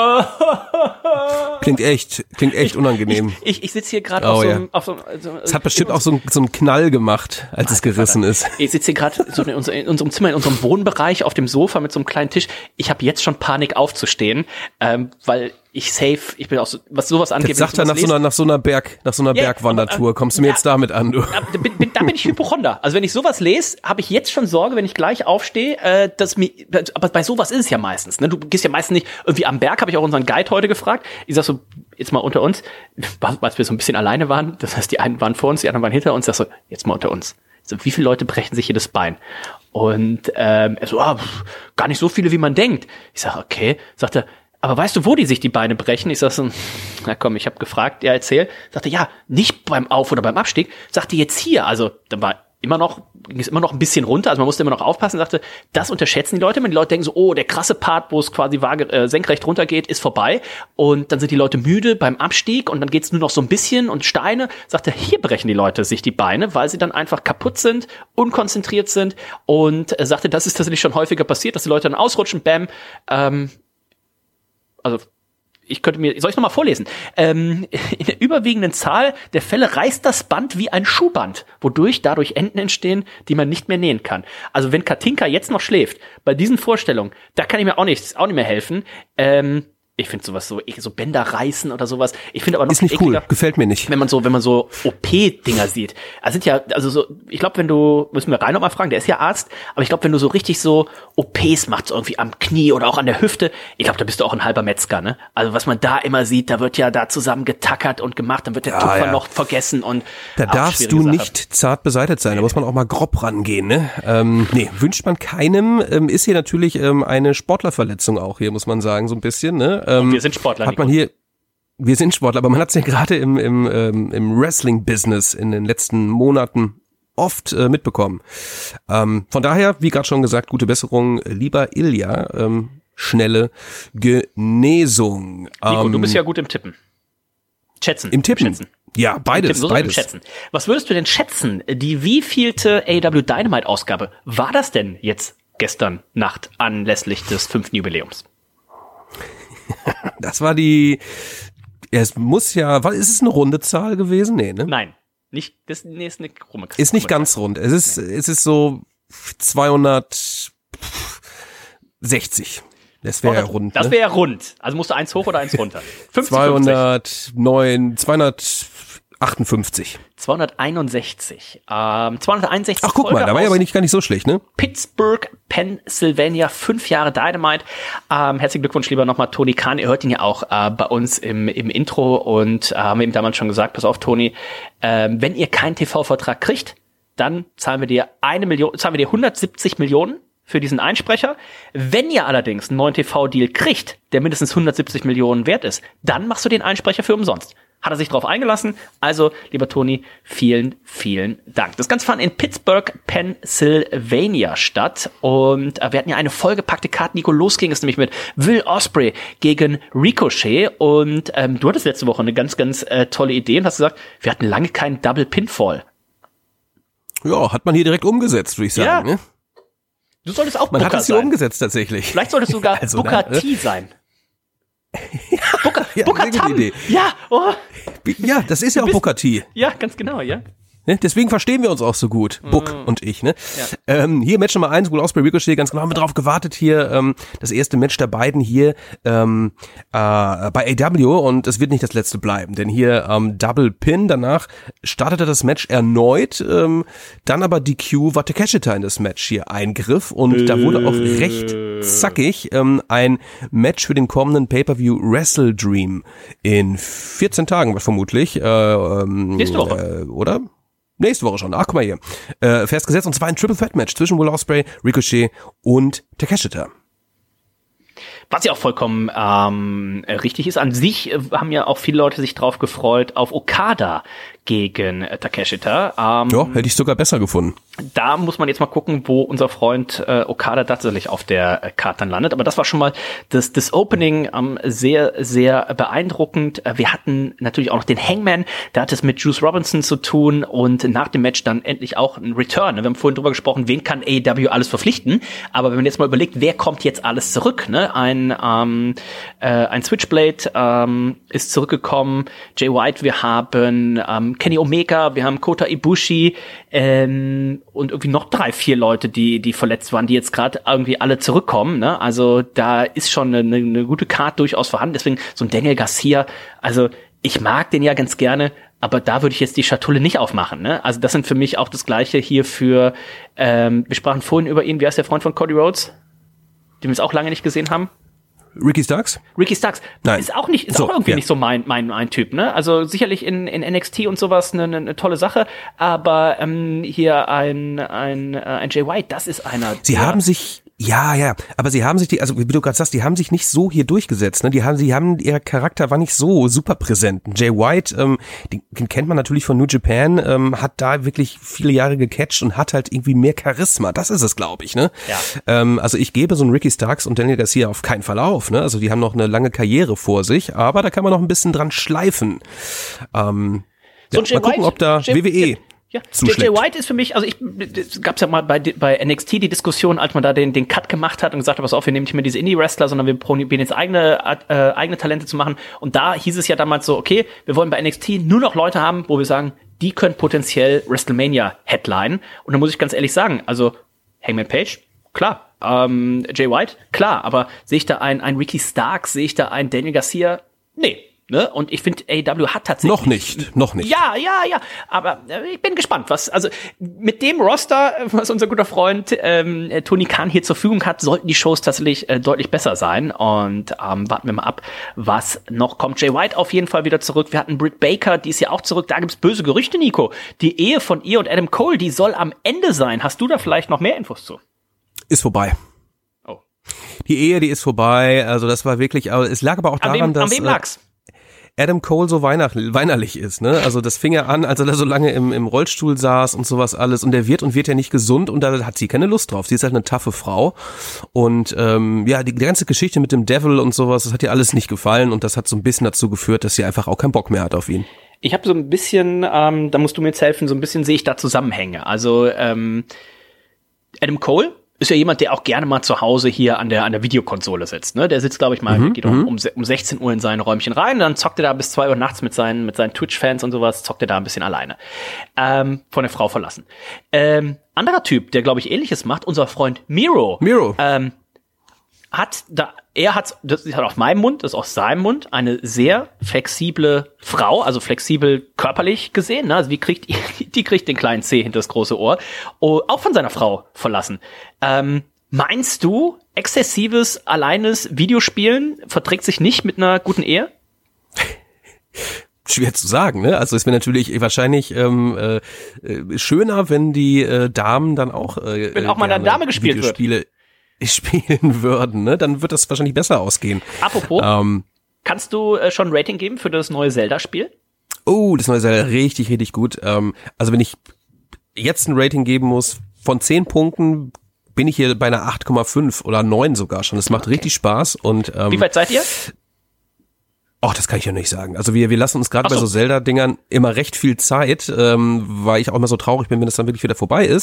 Klingt echt unangenehm. Ich sitze hier gerade auf so es hat bestimmt auch so einen Knall gemacht, als es gerissen ist. Ich sitze hier gerade so in unserem Zimmer, in unserem Wohnbereich auf dem Sofa mit so einem kleinen Tisch. Ich habe jetzt schon Panik aufzustehen, weil ich bin auch so, was sowas angeht. Jetzt sagt er nach so einer Bergwandertour, kommst du mir jetzt damit an, du? Da bin ich Hypochonder. Also wenn ich sowas lese, habe ich jetzt schon Sorge, wenn ich gleich aufstehe, aber bei sowas ist es ja meistens, ne? Du gehst ja meistens nicht irgendwie am Berg, habe ich auch unseren Guide heute gefragt. Ich sag so, jetzt mal unter uns, als wir so ein bisschen alleine waren, das heißt, die einen waren vor uns, die anderen waren hinter uns, sag so, jetzt mal unter uns. So, wie viele Leute brechen sich hier das Bein? Und er so, gar nicht so viele, wie man denkt. Ich sag, okay. Sagt er, aber weißt du, wo die sich die Beine brechen? Ich sag so, na komm, ich habe gefragt, ja, erzähl. Sagte, ja, nicht beim Auf- oder beim Abstieg. Sagte, jetzt hier. Also, dann ging es immer noch ein bisschen runter, also man musste immer noch aufpassen. Sagte, das unterschätzen die Leute. Wenn die Leute denken so, oh, der krasse Part, wo es quasi senkrecht runtergeht, ist vorbei. Und dann sind die Leute müde beim Abstieg und dann geht's nur noch so ein bisschen und Steine. Sagte, hier brechen die Leute sich die Beine, weil sie dann einfach kaputt sind, unkonzentriert sind. Und sagte, das ist tatsächlich schon häufiger passiert, dass die Leute dann ausrutschen, bam, also soll ich nochmal vorlesen? In der überwiegenden Zahl der Fälle reißt das Band wie ein Schuhband, wodurch dadurch Enden entstehen, die man nicht mehr nähen kann. Also wenn Katinka jetzt noch schläft, bei diesen Vorstellungen, da kann ich mir auch nicht mehr helfen. Ich finde sowas so Bänder reißen oder sowas. Ich finde aber noch ist nicht cool, gefällt mir nicht. Wenn man so OP-Dinger sieht. Ich glaube, müssen wir Reinhold mal fragen, der ist ja Arzt, aber ich glaube, wenn du so richtig so OPs machst, irgendwie am Knie oder auch an der Hüfte, ich glaube, da bist du auch ein halber Metzger, ne? Also was man da immer sieht, da wird ja da zusammen getackert und gemacht, dann wird der Tupfer noch vergessen und da darfst du nicht zart beseitet sein, da muss man auch mal grob rangehen, ne? Wünscht man keinem, ist hier natürlich eine Sportlerverletzung auch hier, muss man sagen, so ein bisschen, ne? Und wir sind Sportler. Wir sind Sportler, aber man hat es ja gerade im Wrestling-Business in den letzten Monaten oft mitbekommen. Von daher, wie gerade schon gesagt, gute Besserung, lieber Ilja, schnelle Genesung. Nico, du bist ja gut im Tippen. Schätzen. Im Tippen? Schätzen. Ja, beides. Schätzen. Was würdest du denn schätzen? Die wievielte AEW Dynamite-Ausgabe war das denn jetzt gestern Nacht anlässlich des 5. Jubiläums? Das war ist es eine runde Zahl gewesen? Nee, ne? Nein, nicht, ist eine krumme. Ist nicht ganz rund. Es ist so 260. Das wäre ja rund. Das wäre ja rund. Also musst du eins hoch oder eins runter. 258. 261. 261. Ach, guck mal, da war ja aber gar nicht so schlecht, ne? Pittsburgh, Pennsylvania, 5 Jahre Dynamite. Herzlichen Glückwunsch, lieber nochmal Tony Khan. Ihr hört ihn ja auch bei uns im Intro und haben ihm damals schon gesagt, pass auf, Tony, wenn ihr keinen TV-Vertrag kriegt, dann zahlen wir dir 170 Millionen für diesen Einsprecher. Wenn ihr allerdings einen neuen TV-Deal kriegt, der mindestens 170 Millionen wert ist, dann machst du den Einsprecher für umsonst. Hat er sich drauf eingelassen. Also, lieber Toni, vielen, vielen Dank. Das Ganze fand in Pittsburgh, Pennsylvania statt. Und wir hatten ja eine vollgepackte Karte. Nico, los ging es nämlich mit Will Ospreay gegen Ricochet. Und du hattest letzte Woche eine ganz, ganz tolle Idee und hast gesagt, wir hatten lange keinen Double Pinfall. Ja, hat man hier direkt umgesetzt, würde ich sagen. Ja. Ne? Du solltest auch Man Booker hat es hier umgesetzt tatsächlich. Vielleicht solltest du sogar Booker T sein. Booker T. Ja, oh. Ja, das ist ja auch Booker T. Ja, ganz genau, ja. Ne? Deswegen verstehen wir uns auch so gut, Book und ich. Ne? Ja. Hier Match Nummer 1, Will Ospreay, Ricochet, ganz genau, haben wir drauf gewartet hier. Das erste Match der beiden hier bei AEW und es wird nicht das letzte bleiben, denn hier Double Pin, danach startete das Match erneut, dann aber DQ, war Takeshita in das Match hier eingriff und da wurde auch recht zackig ein Match für den kommenden Pay-Per-View Wrestle Dream in 14 Tagen vermutlich. Nächste Woche. Oder? Nächste Woche schon. Ach, guck mal hier. Festgesetzt. Und zwar ein Triple Threat Match zwischen Will Ospreay, Ricochet und Takeshita. Was ja auch vollkommen richtig ist. An sich haben ja auch viele Leute sich drauf gefreut auf Okada gegen Takeshita. Ja, hätte ich sogar besser gefunden. Da muss man jetzt mal gucken, wo unser Freund Okada tatsächlich auf der Karte dann landet. Aber das war schon mal das Opening sehr, sehr beeindruckend. Wir hatten natürlich auch noch den Hangman. Da hat es mit Juice Robinson zu tun und nach dem Match dann endlich auch ein Return. Wir haben vorhin drüber gesprochen, wen kann AEW alles verpflichten. Aber wenn man jetzt mal überlegt, wer kommt jetzt alles zurück, ne? Ein Switchblade ist zurückgekommen. Jay White, wir haben Kenny Omega, wir haben Kota Ibushi und irgendwie noch 3-4 Leute, die verletzt waren, die jetzt gerade irgendwie alle zurückkommen. Ne? Also da ist schon eine gute Card durchaus vorhanden. Deswegen so ein Daniel Garcia, also ich mag den ja ganz gerne, aber da würde ich jetzt die Schatulle nicht aufmachen. Ne? Also das sind für mich auch das Gleiche hier für, wir sprachen vorhin über ihn, wie heißt der Freund von Cody Rhodes, den wir jetzt auch lange nicht gesehen haben? Ricky Starks? Ricky Starks. Nein. Ist auch nicht, nicht so mein Typ, ne? Also sicherlich in NXT und sowas eine tolle Sache, aber hier ein Jay White, das ist einer. Sie haben sich, aber sie haben sich also wie du gerade sagst, die haben sich nicht so hier durchgesetzt, ne? Ihr Charakter war nicht so super präsent. Jay White, den kennt man natürlich von New Japan, hat da wirklich viele Jahre gecatcht und hat halt irgendwie mehr Charisma. Das ist es, glaube ich, ne? Ja. Also ich gebe so einen Ricky Starks und Daniel Garcia auf keinen Fall auf, ne? Also die haben noch eine lange Karriere vor sich, aber da kann man noch ein bisschen dran schleifen. Mal gucken, ob da WWE Ja, Jay White ist für mich, also es gab's ja mal bei NXT die Diskussion, als man da den Cut gemacht hat und gesagt hat, pass auf, wir nehmen nicht mehr diese Indie-Wrestler, sondern wir probieren jetzt eigene Talente zu machen. Und da hieß es ja damals so, okay, wir wollen bei NXT nur noch Leute haben, wo wir sagen, die können potenziell WrestleMania headlinen. Und da muss ich ganz ehrlich sagen, also Hangman Page, klar, Jay White, klar, aber sehe ich da einen Ricky Starks, sehe ich da einen Daniel Garcia? Nee. Ne? Und ich finde, AEW hat tatsächlich... Noch nicht. Ja. Aber ich bin gespannt, also mit dem Roster, was unser guter Freund Tony Khan hier zur Verfügung hat, sollten die Shows tatsächlich deutlich besser sein. Und warten wir mal ab, was noch kommt. Jay White auf jeden Fall wieder zurück. Wir hatten Britt Baker, die ist ja auch zurück. Da gibt's böse Gerüchte, Nico. Die Ehe von ihr und Adam Cole, die soll am Ende sein. Hast du da vielleicht noch mehr Infos zu? Ist vorbei. Oh. Die Ehe, die ist vorbei. Also das war wirklich... Es lag aber auch daran, dass... An wem lag's? Adam Cole so weinerlich ist, ne? Also das fing er an, als er da so lange im Rollstuhl saß und sowas alles und der wird ja nicht gesund und da hat sie keine Lust drauf. Sie ist halt eine taffe Frau und die ganze Geschichte mit dem Devil und sowas, das hat ihr alles nicht gefallen und das hat so ein bisschen dazu geführt, dass sie einfach auch keinen Bock mehr hat auf ihn. Ich habe so ein bisschen, da musst du mir jetzt helfen, so ein bisschen sehe ich da Zusammenhänge. Also Adam Cole ist ja jemand, der auch gerne mal zu Hause hier an der Videokonsole sitzt, ne? Der sitzt, glaube ich mal, geht um 16 Uhr in sein Räumchen rein, dann zockt er da bis 2 Uhr nachts mit seinen Twitch-Fans und sowas, zockt er da ein bisschen alleine. Von der Frau verlassen. Anderer Typ, der, glaube ich, Ähnliches macht, unser Freund Miro. Das ist halt auf meinem Mund, das ist aus seinem Mund, eine sehr flexible Frau, also flexibel körperlich gesehen, ne? Also die kriegt den kleinen C hinter das große Ohr, auch von seiner Frau verlassen. Meinst du, exzessives, alleines Videospielen verträgt sich nicht mit einer guten Ehe? Schwer zu sagen, ne? Also es wäre natürlich wahrscheinlich schöner, wenn die Damen dann auch wenn auch mal eine Dame gespielt wird. Spielen würden, ne? Dann wird das wahrscheinlich besser ausgehen. Apropos, kannst du schon ein Rating geben für das neue Zelda-Spiel? Oh, das neue Zelda, richtig, richtig gut. Also wenn ich jetzt ein Rating geben muss, von 10 Punkten bin ich hier bei einer 8,5 oder 9 sogar schon. Das macht richtig Spaß. Und wie weit seid ihr? Ach, das kann ich ja nicht sagen. Also wir lassen uns gerade bei so Zelda-Dingern immer recht viel Zeit, weil ich auch immer so traurig bin, wenn das dann wirklich wieder vorbei ist.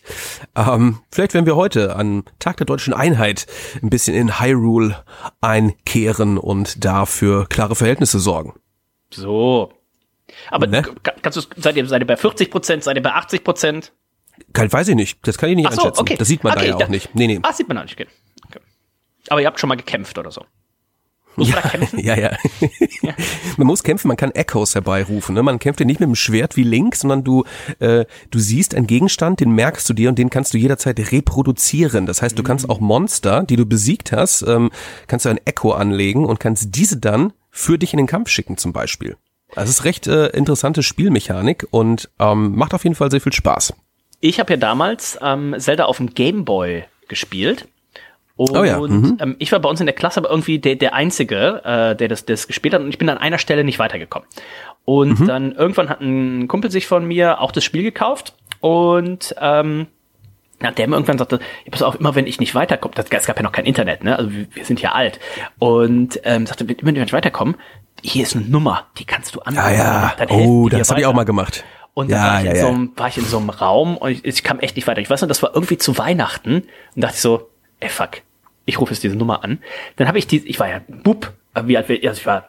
Vielleicht werden wir heute an Tag der Deutschen Einheit ein bisschen in Hyrule einkehren und dafür klare Verhältnisse sorgen. So. Aber Ne? seid ihr bei 40%, seid ihr bei 80%? Weiß ich nicht. Das kann ich nicht Ach so, einschätzen. okay. Das sieht man da Okay, ja auch nicht. Nee. Ah, sieht man auch nicht. Okay. Aber ihr habt schon mal gekämpft oder so. Muss man da kämpfen? Ja. Man muss kämpfen, man kann Echos herbeirufen. Ne? Man kämpft ja nicht mit dem Schwert wie Link, sondern du siehst einen Gegenstand, den merkst du dir und den kannst du jederzeit reproduzieren. Das heißt, du kannst auch Monster, die du besiegt hast, kannst du ein Echo anlegen und kannst diese dann für dich in den Kampf schicken zum Beispiel. Also es ist recht interessante Spielmechanik und macht auf jeden Fall sehr viel Spaß. Ich habe ja damals Zelda auf dem Game Boy gespielt. Und Oh ja, ich war bei uns in der Klasse aber irgendwie der Einzige, der das gespielt hat und ich bin an einer Stelle nicht weitergekommen. Und dann irgendwann hat ein Kumpel sich von mir auch das Spiel gekauft und der mir irgendwann sagte, pass auf, immer wenn ich nicht weiterkomme, es gab ja noch kein Internet, ne? Also wir sind ja alt. Und sagte, immer wenn ich nicht weiterkomme, hier ist eine Nummer, die kannst du anrufen. Ja. Dann helfen die dir Das habe ich weiter. auch mal gemacht. Und dann war ich in so einem Raum und ich kam echt nicht weiter. Ich weiß noch, das war irgendwie zu Weihnachten und dachte ich so, fuck, ich rufe jetzt diese Nummer an. Dann habe ich war ja Bub, wie alt ich war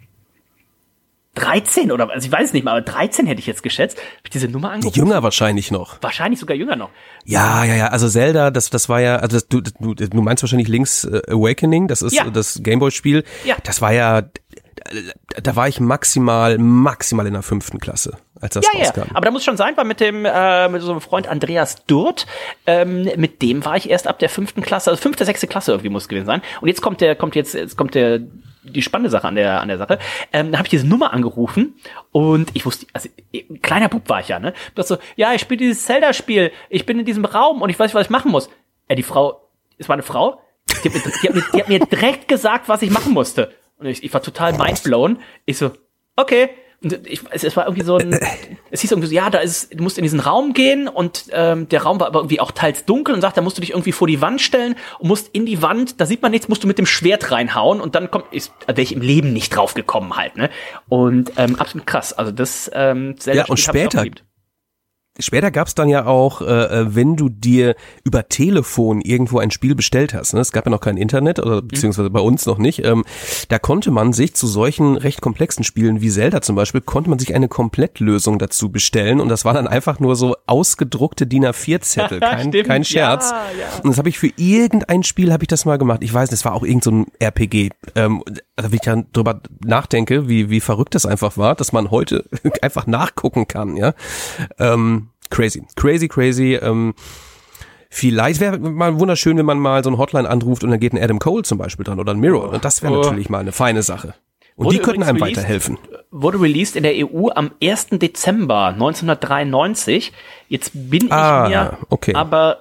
13 oder, also ich weiß es nicht mal, aber 13 hätte ich jetzt geschätzt. Habe ich diese Nummer angerufen? Jünger wahrscheinlich noch. Wahrscheinlich sogar jünger noch. Ja. Also Zelda, das war ja, also du meinst wahrscheinlich Link's Awakening, das ist das Gameboy-Spiel. Ja. Das war ja, da war ich maximal in der 5. Klasse, als das rauskam. Aber da muss schon sein, weil mit so einem Freund Andreas Durt, mit dem war ich erst ab der 5. Klasse, also 5., 6. Klasse irgendwie muss es gewesen sein. Und jetzt kommt die spannende Sache an der Sache. Da habe ich diese Nummer angerufen und ich wusste, also kleiner Bub war ich ja, ne? Das so, ja, ich spiele dieses Zelda-Spiel, ich bin in diesem Raum und ich weiß nicht, was ich machen muss. Die Frau, es war eine Frau, die hat mir direkt gesagt, was ich machen musste. Und ich war total mindblown. Ich so, okay. Und es war irgendwie es hieß irgendwie so, ja, du musst in diesen Raum gehen und der Raum war aber irgendwie auch teils dunkel und sagt, da musst du dich irgendwie vor die Wand stellen und musst in die Wand, da sieht man nichts, musst du mit dem Schwert reinhauen und dann wäre ich im Leben nicht drauf gekommen halt, ne? Und absolut krass. Also das Ja, und später gab's dann ja auch, wenn du dir über Telefon irgendwo ein Spiel bestellt hast, ne? Es gab ja noch kein Internet, oder beziehungsweise bei uns noch nicht, da konnte man sich zu solchen recht komplexen Spielen wie Zelda zum Beispiel, konnte man sich eine Komplettlösung dazu bestellen und das war dann einfach nur so ausgedruckte DIN A4-Zettel, kein Scherz. Ja. Und das habe ich für irgendein Spiel, habe ich das mal gemacht. Ich weiß, das war auch irgend so ein RPG. Also wenn ich dann drüber nachdenke, wie verrückt das einfach war, dass man heute einfach nachgucken kann, ja. Crazy. Vielleicht wäre mal wunderschön, wenn man mal so eine Hotline anruft und dann geht ein Adam Cole zum Beispiel dran oder ein Mirror. Und das wäre natürlich mal eine feine Sache. Und die könnten einem weiterhelfen. Wurde released in der EU am 1. Dezember 1993. Jetzt bin ich mir aber,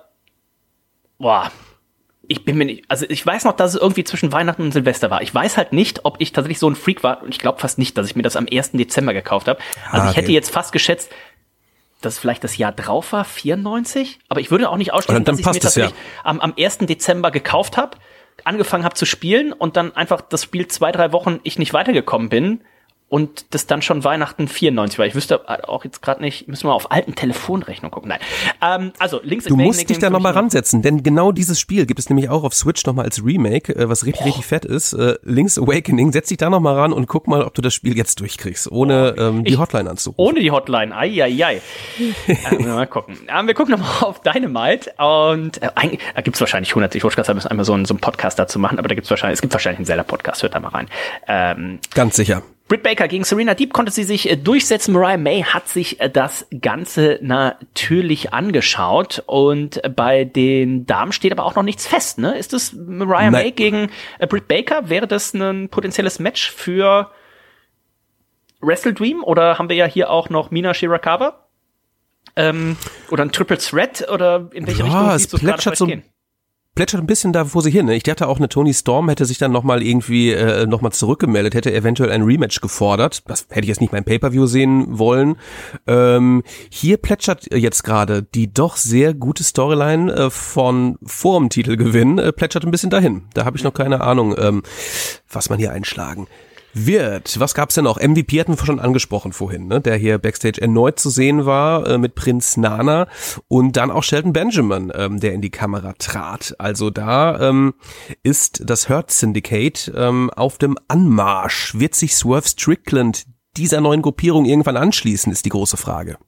ich bin mir nicht, also ich weiß noch, dass es irgendwie zwischen Weihnachten und Silvester war. Ich weiß halt nicht, ob ich tatsächlich so ein Freak war und ich glaube fast nicht, dass ich mir das am 1. Dezember gekauft habe. Also ich hätte jetzt fast geschätzt, dass vielleicht das Jahr drauf war, 94, aber ich würde auch nicht ausschließen, dass ich mir tatsächlich am 1. Dezember gekauft habe, angefangen habe zu spielen und dann einfach das Spiel 2-3 Wochen ich nicht weitergekommen bin und das dann schon Weihnachten 94 war. Ich wüsste auch jetzt gerade nicht, müssen wir mal auf alten Telefonrechnung gucken. Nein. Also Link's Awakening. Du musst dich da nochmal ransetzen, denn genau dieses Spiel gibt es nämlich auch auf Switch nochmal als Remake, was richtig fett ist. Link's Awakening, setz dich da nochmal ran und guck mal, ob du das Spiel jetzt durchkriegst, ohne die Hotline anzurufen. Ohne die Hotline, mal gucken. Wir gucken nochmal auf Dynamite und eigentlich, da gibt's wahrscheinlich hunderte, ich wollte gerade sagen, wir müssen einmal so einen Podcast dazu machen, aber es gibt wahrscheinlich einen Zelda-Podcast, hört da mal rein. Ganz sicher. Britt Baker gegen Serena Deeb konnte sie sich durchsetzen. Mariah May hat sich das Ganze natürlich angeschaut und bei den Damen steht aber auch noch nichts fest, ne? Ist das Mariah May gegen Britt Baker? Wäre das ein potenzielles Match für Wrestle Dream oder haben wir ja hier auch noch Mina Shirakawa? Oder ein Triple Threat oder in welche Richtung siehst du es gerade gehen? Plätschert ein bisschen da vor sich hin. Ne? Ich dachte auch, eine Toni Storm hätte sich dann nochmal irgendwie nochmal zurückgemeldet, hätte eventuell ein Rematch gefordert. Das hätte ich jetzt nicht beim Pay-Per-View sehen wollen. Hier plätschert jetzt gerade die doch sehr gute Storyline von vor dem Titelgewinn, plätschert ein bisschen dahin. Da habe ich noch keine Ahnung, was man hier einschlagen wird. Was gab's denn noch? MVP hatten wir schon angesprochen vorhin, ne? Der hier Backstage erneut zu sehen war mit Prinz Nana und dann auch Shelton Benjamin, der in die Kamera trat. Also da ist das Hurt Syndicate auf dem Anmarsch. Wird sich Swerve Strickland dieser neuen Gruppierung irgendwann anschließen, ist die große Frage.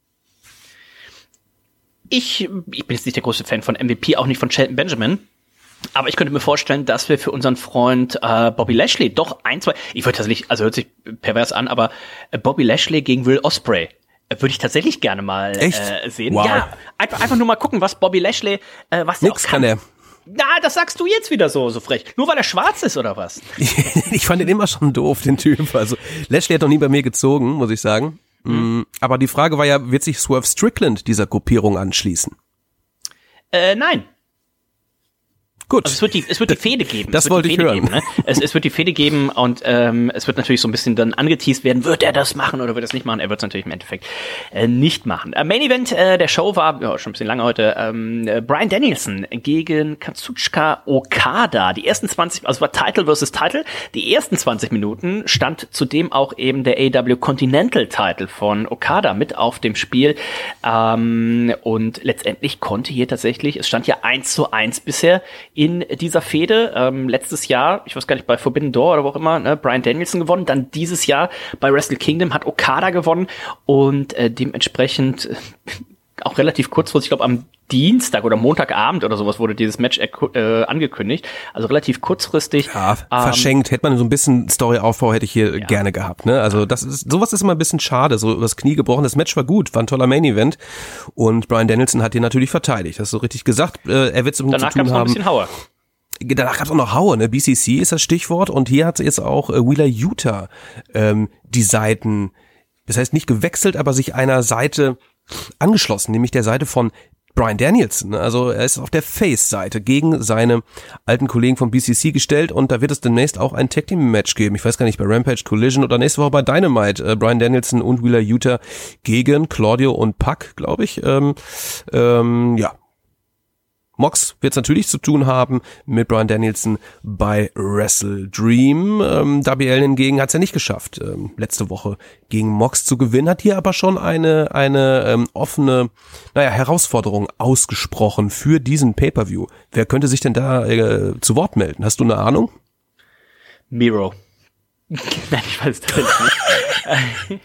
Ich bin jetzt nicht der größte Fan von MVP, auch nicht von Shelton Benjamin. Aber ich könnte mir vorstellen, dass wir für unseren Freund Bobby Lashley doch ich würde tatsächlich, also hört sich pervers an, aber Bobby Lashley gegen Will Ospreay würde ich tatsächlich gerne mal sehen. Wow. Ja, einfach nur mal gucken, was Bobby Lashley, was der auch kann. Er. Na, das sagst du jetzt wieder so frech. Nur weil er schwarz ist, oder was? Ich fand den immer schon doof, den Typ. Also Lashley hat noch nie bei mir gezogen, muss ich sagen. Aber die Frage war ja, wird sich Swerve Strickland dieser Gruppierung anschließen? Nein. Gut. Also es wird die Fehde geben. Das wollte ich hören. Geben, ne? Es wird die Fehde geben und es wird natürlich so ein bisschen dann angeteased werden, wird er das machen oder wird er es nicht machen? Er wird es natürlich im Endeffekt nicht machen. Main Event der Show war, schon ein bisschen lange heute, Bryan Danielson gegen Kazuchika Okada. Die ersten 20, also war Title versus Title, die ersten 20 Minuten stand zudem auch eben der AEW Continental Title von Okada mit auf dem Spiel und letztendlich konnte hier tatsächlich, es stand ja 1:1 bisher in dieser Fehde. Letztes Jahr, ich weiß gar nicht, bei Forbidden Door oder wo auch immer, ne, Bryan Danielson gewonnen. Dann dieses Jahr bei Wrestle Kingdom hat Okada gewonnen und dementsprechend auch relativ kurzfristig, ich glaube am Dienstag oder Montagabend oder sowas wurde dieses Match angekündigt. Also relativ kurzfristig. Ja, verschenkt. Hätte man so ein bisschen Storyaufbau hätte ich hier gerne gehabt. Ne? Also sowas ist immer ein bisschen schade. So übers Knie gebrochen. Das Match war gut, war ein toller Main Event. Und Bryan Danielson hat hier natürlich verteidigt. Hast du richtig gesagt. Er wird es um zu tun haben. Danach gab es noch ein bisschen Hauer. Danach gab es auch noch Hauer. Ne? BCC ist das Stichwort. Und hier hat jetzt auch Wheeler Yuta die Seiten, das heißt nicht gewechselt, aber sich einer Seite angeschlossen, nämlich der Seite von Bryan Danielson. Also er ist auf der Face-Seite gegen seine alten Kollegen vom BCC gestellt und da wird es demnächst auch ein Tag-Team-Match geben. Ich weiß gar nicht, bei Rampage Collision oder nächste Woche bei Dynamite. Bryan Danielson und Wheeler Yuta gegen Claudio und Pac, glaube ich. Ja. Mox wird es natürlich zu tun haben mit Bryan Danielson bei Wrestle Dream. WL hingegen hat es ja nicht geschafft, letzte Woche gegen Mox zu gewinnen, hat hier aber schon eine offene Herausforderung ausgesprochen für diesen Pay-Per-View. Wer könnte sich denn da zu Wort melden? Hast du eine Ahnung? Miro. Nein, ich weiß das nicht.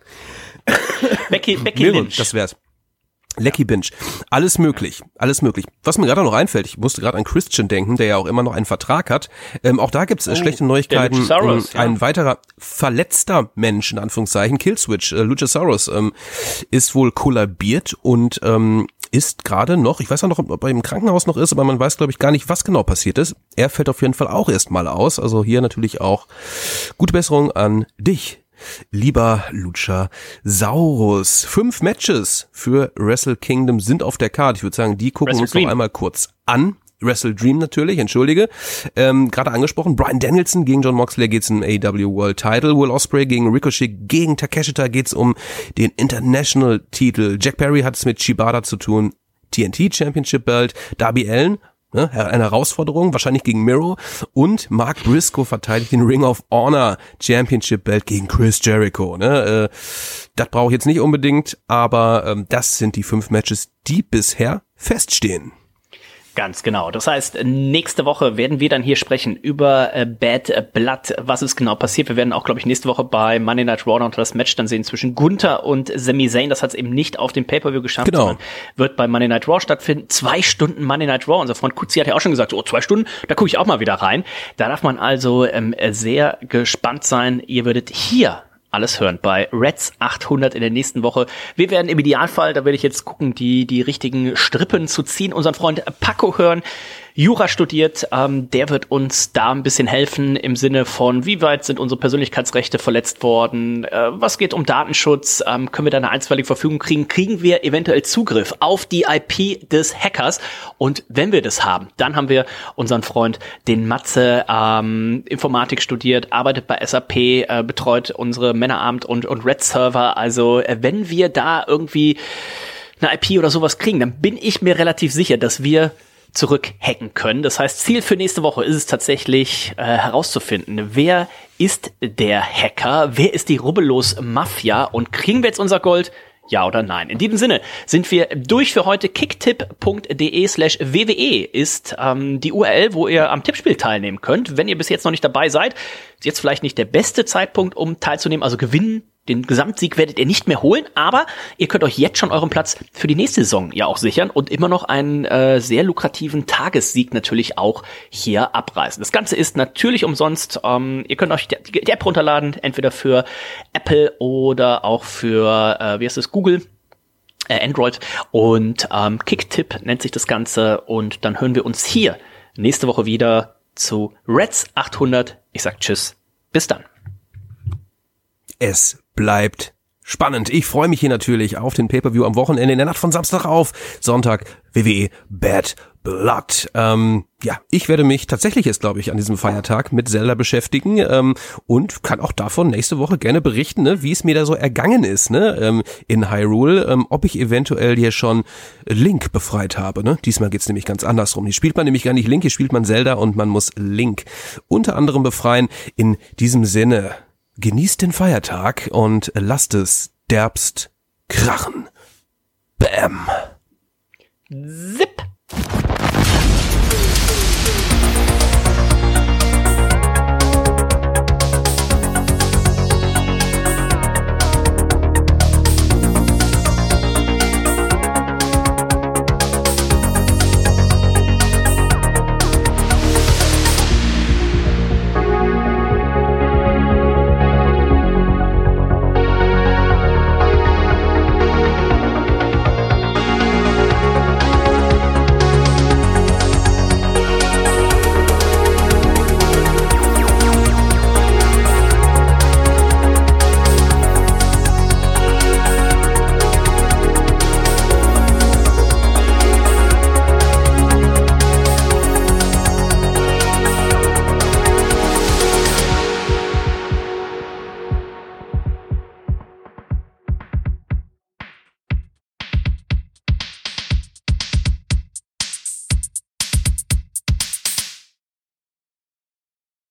Becky Miro, Lynch. Das wär's. Lecky Binge. Alles möglich. Was mir gerade noch einfällt, ich musste gerade an Christian denken, der ja auch immer noch einen Vertrag hat. Auch da gibt's schlechte Neuigkeiten. Ein weiterer verletzter Mensch, in Anführungszeichen, Killswitch, Luchasaurus, ist wohl kollabiert und ist gerade noch, ich weiß auch noch, ob er im Krankenhaus noch ist, aber man weiß, glaube ich, gar nicht, was genau passiert ist. Er fällt auf jeden Fall auch erstmal aus. Also hier natürlich auch gute Besserung an dich, lieber Luchasaurus. 5 Matches für Wrestle Kingdom sind auf der Karte. Ich würde sagen, die gucken wir uns noch einmal kurz an. Wrestle Dream natürlich, entschuldige. Gerade angesprochen, Bryan Danielson gegen Jon Moxley geht's um AEW World Title. Will Ospreay gegen Ricochet gegen Takeshita geht's um den International Titel. Jack Perry hat es mit Shibata zu tun. TNT Championship Belt. Darby Allin, ne, eine Herausforderung, wahrscheinlich gegen Miro. Und Mark Briscoe verteidigt den Ring of Honor Championship Belt gegen Chris Jericho. Ne? Das brauche ich jetzt nicht unbedingt, aber das sind die 5 Matches, die bisher feststehen. Ganz genau. Das heißt, nächste Woche werden wir dann hier sprechen über Bad Blood, was ist genau passiert. Wir werden auch, glaube ich, nächste Woche bei Monday Night Raw noch das Match dann sehen zwischen Gunther und Sami Zayn. Das hat es eben nicht auf dem Pay-Per-View geschafft, sondern wird bei Monday Night Raw stattfinden. 2 Stunden Monday Night Raw. Unser Freund Kutzi hat ja auch schon gesagt, 2 Stunden, da gucke ich auch mal wieder rein. Da darf man also sehr gespannt sein. Ihr würdet hier alles hören bei Reds 800 in der nächsten Woche. Wir werden im Idealfall, da werde ich jetzt gucken, die richtigen Strippen zu ziehen, unseren Freund Paco hören. Jura studiert, der wird uns da ein bisschen helfen im Sinne von, wie weit sind unsere Persönlichkeitsrechte verletzt worden, was geht um Datenschutz, können wir da eine einstweilige Verfügung kriegen wir eventuell Zugriff auf die IP des Hackers und wenn wir das haben, dann haben wir unseren Freund, den Matze, Informatik studiert, arbeitet bei SAP, betreut unsere Männerabend- und Red-Server, also wenn wir da irgendwie eine IP oder sowas kriegen, dann bin ich mir relativ sicher, dass wir zurückhacken können. Das heißt, Ziel für nächste Woche ist es tatsächlich herauszufinden, wer ist der Hacker, wer ist die Rubbellos-Mafia und kriegen wir jetzt unser Gold? Ja oder nein? In diesem Sinne sind wir durch für heute. Kicktipp.de/WWE ist die URL, wo ihr am Tippspiel teilnehmen könnt. Wenn ihr bis jetzt noch nicht dabei seid, ist jetzt vielleicht nicht der beste Zeitpunkt, um teilzunehmen. Also gewinnen, den Gesamtsieg werdet ihr nicht mehr holen, aber ihr könnt euch jetzt schon euren Platz für die nächste Saison ja auch sichern und immer noch einen sehr lukrativen Tagessieg natürlich auch hier abreißen. Das Ganze ist natürlich umsonst. Ihr könnt euch die App runterladen, entweder für Apple oder auch für, Google, Android. Und Kicktipp nennt sich das Ganze. Und dann hören wir uns hier nächste Woche wieder zu Reds 800. Ich sag Tschüss, bis dann. Es bleibt spannend. Ich freue mich hier natürlich auf den Pay-Per-View am Wochenende in der Nacht von Samstag auf Sonntag, WWE Bad Blood. Ich werde mich tatsächlich jetzt, glaube ich, an diesem Feiertag mit Zelda beschäftigen und kann auch davon nächste Woche gerne berichten, ne, wie es mir da so ergangen ist, ne, in Hyrule, ob ich eventuell hier schon Link befreit habe. Ne? Diesmal geht's nämlich ganz andersrum. Hier spielt man nämlich gar nicht Link, hier spielt man Zelda und man muss Link unter anderem befreien. In diesem Sinne, genießt den Feiertag und lasst es derbst krachen. Bam. Zip.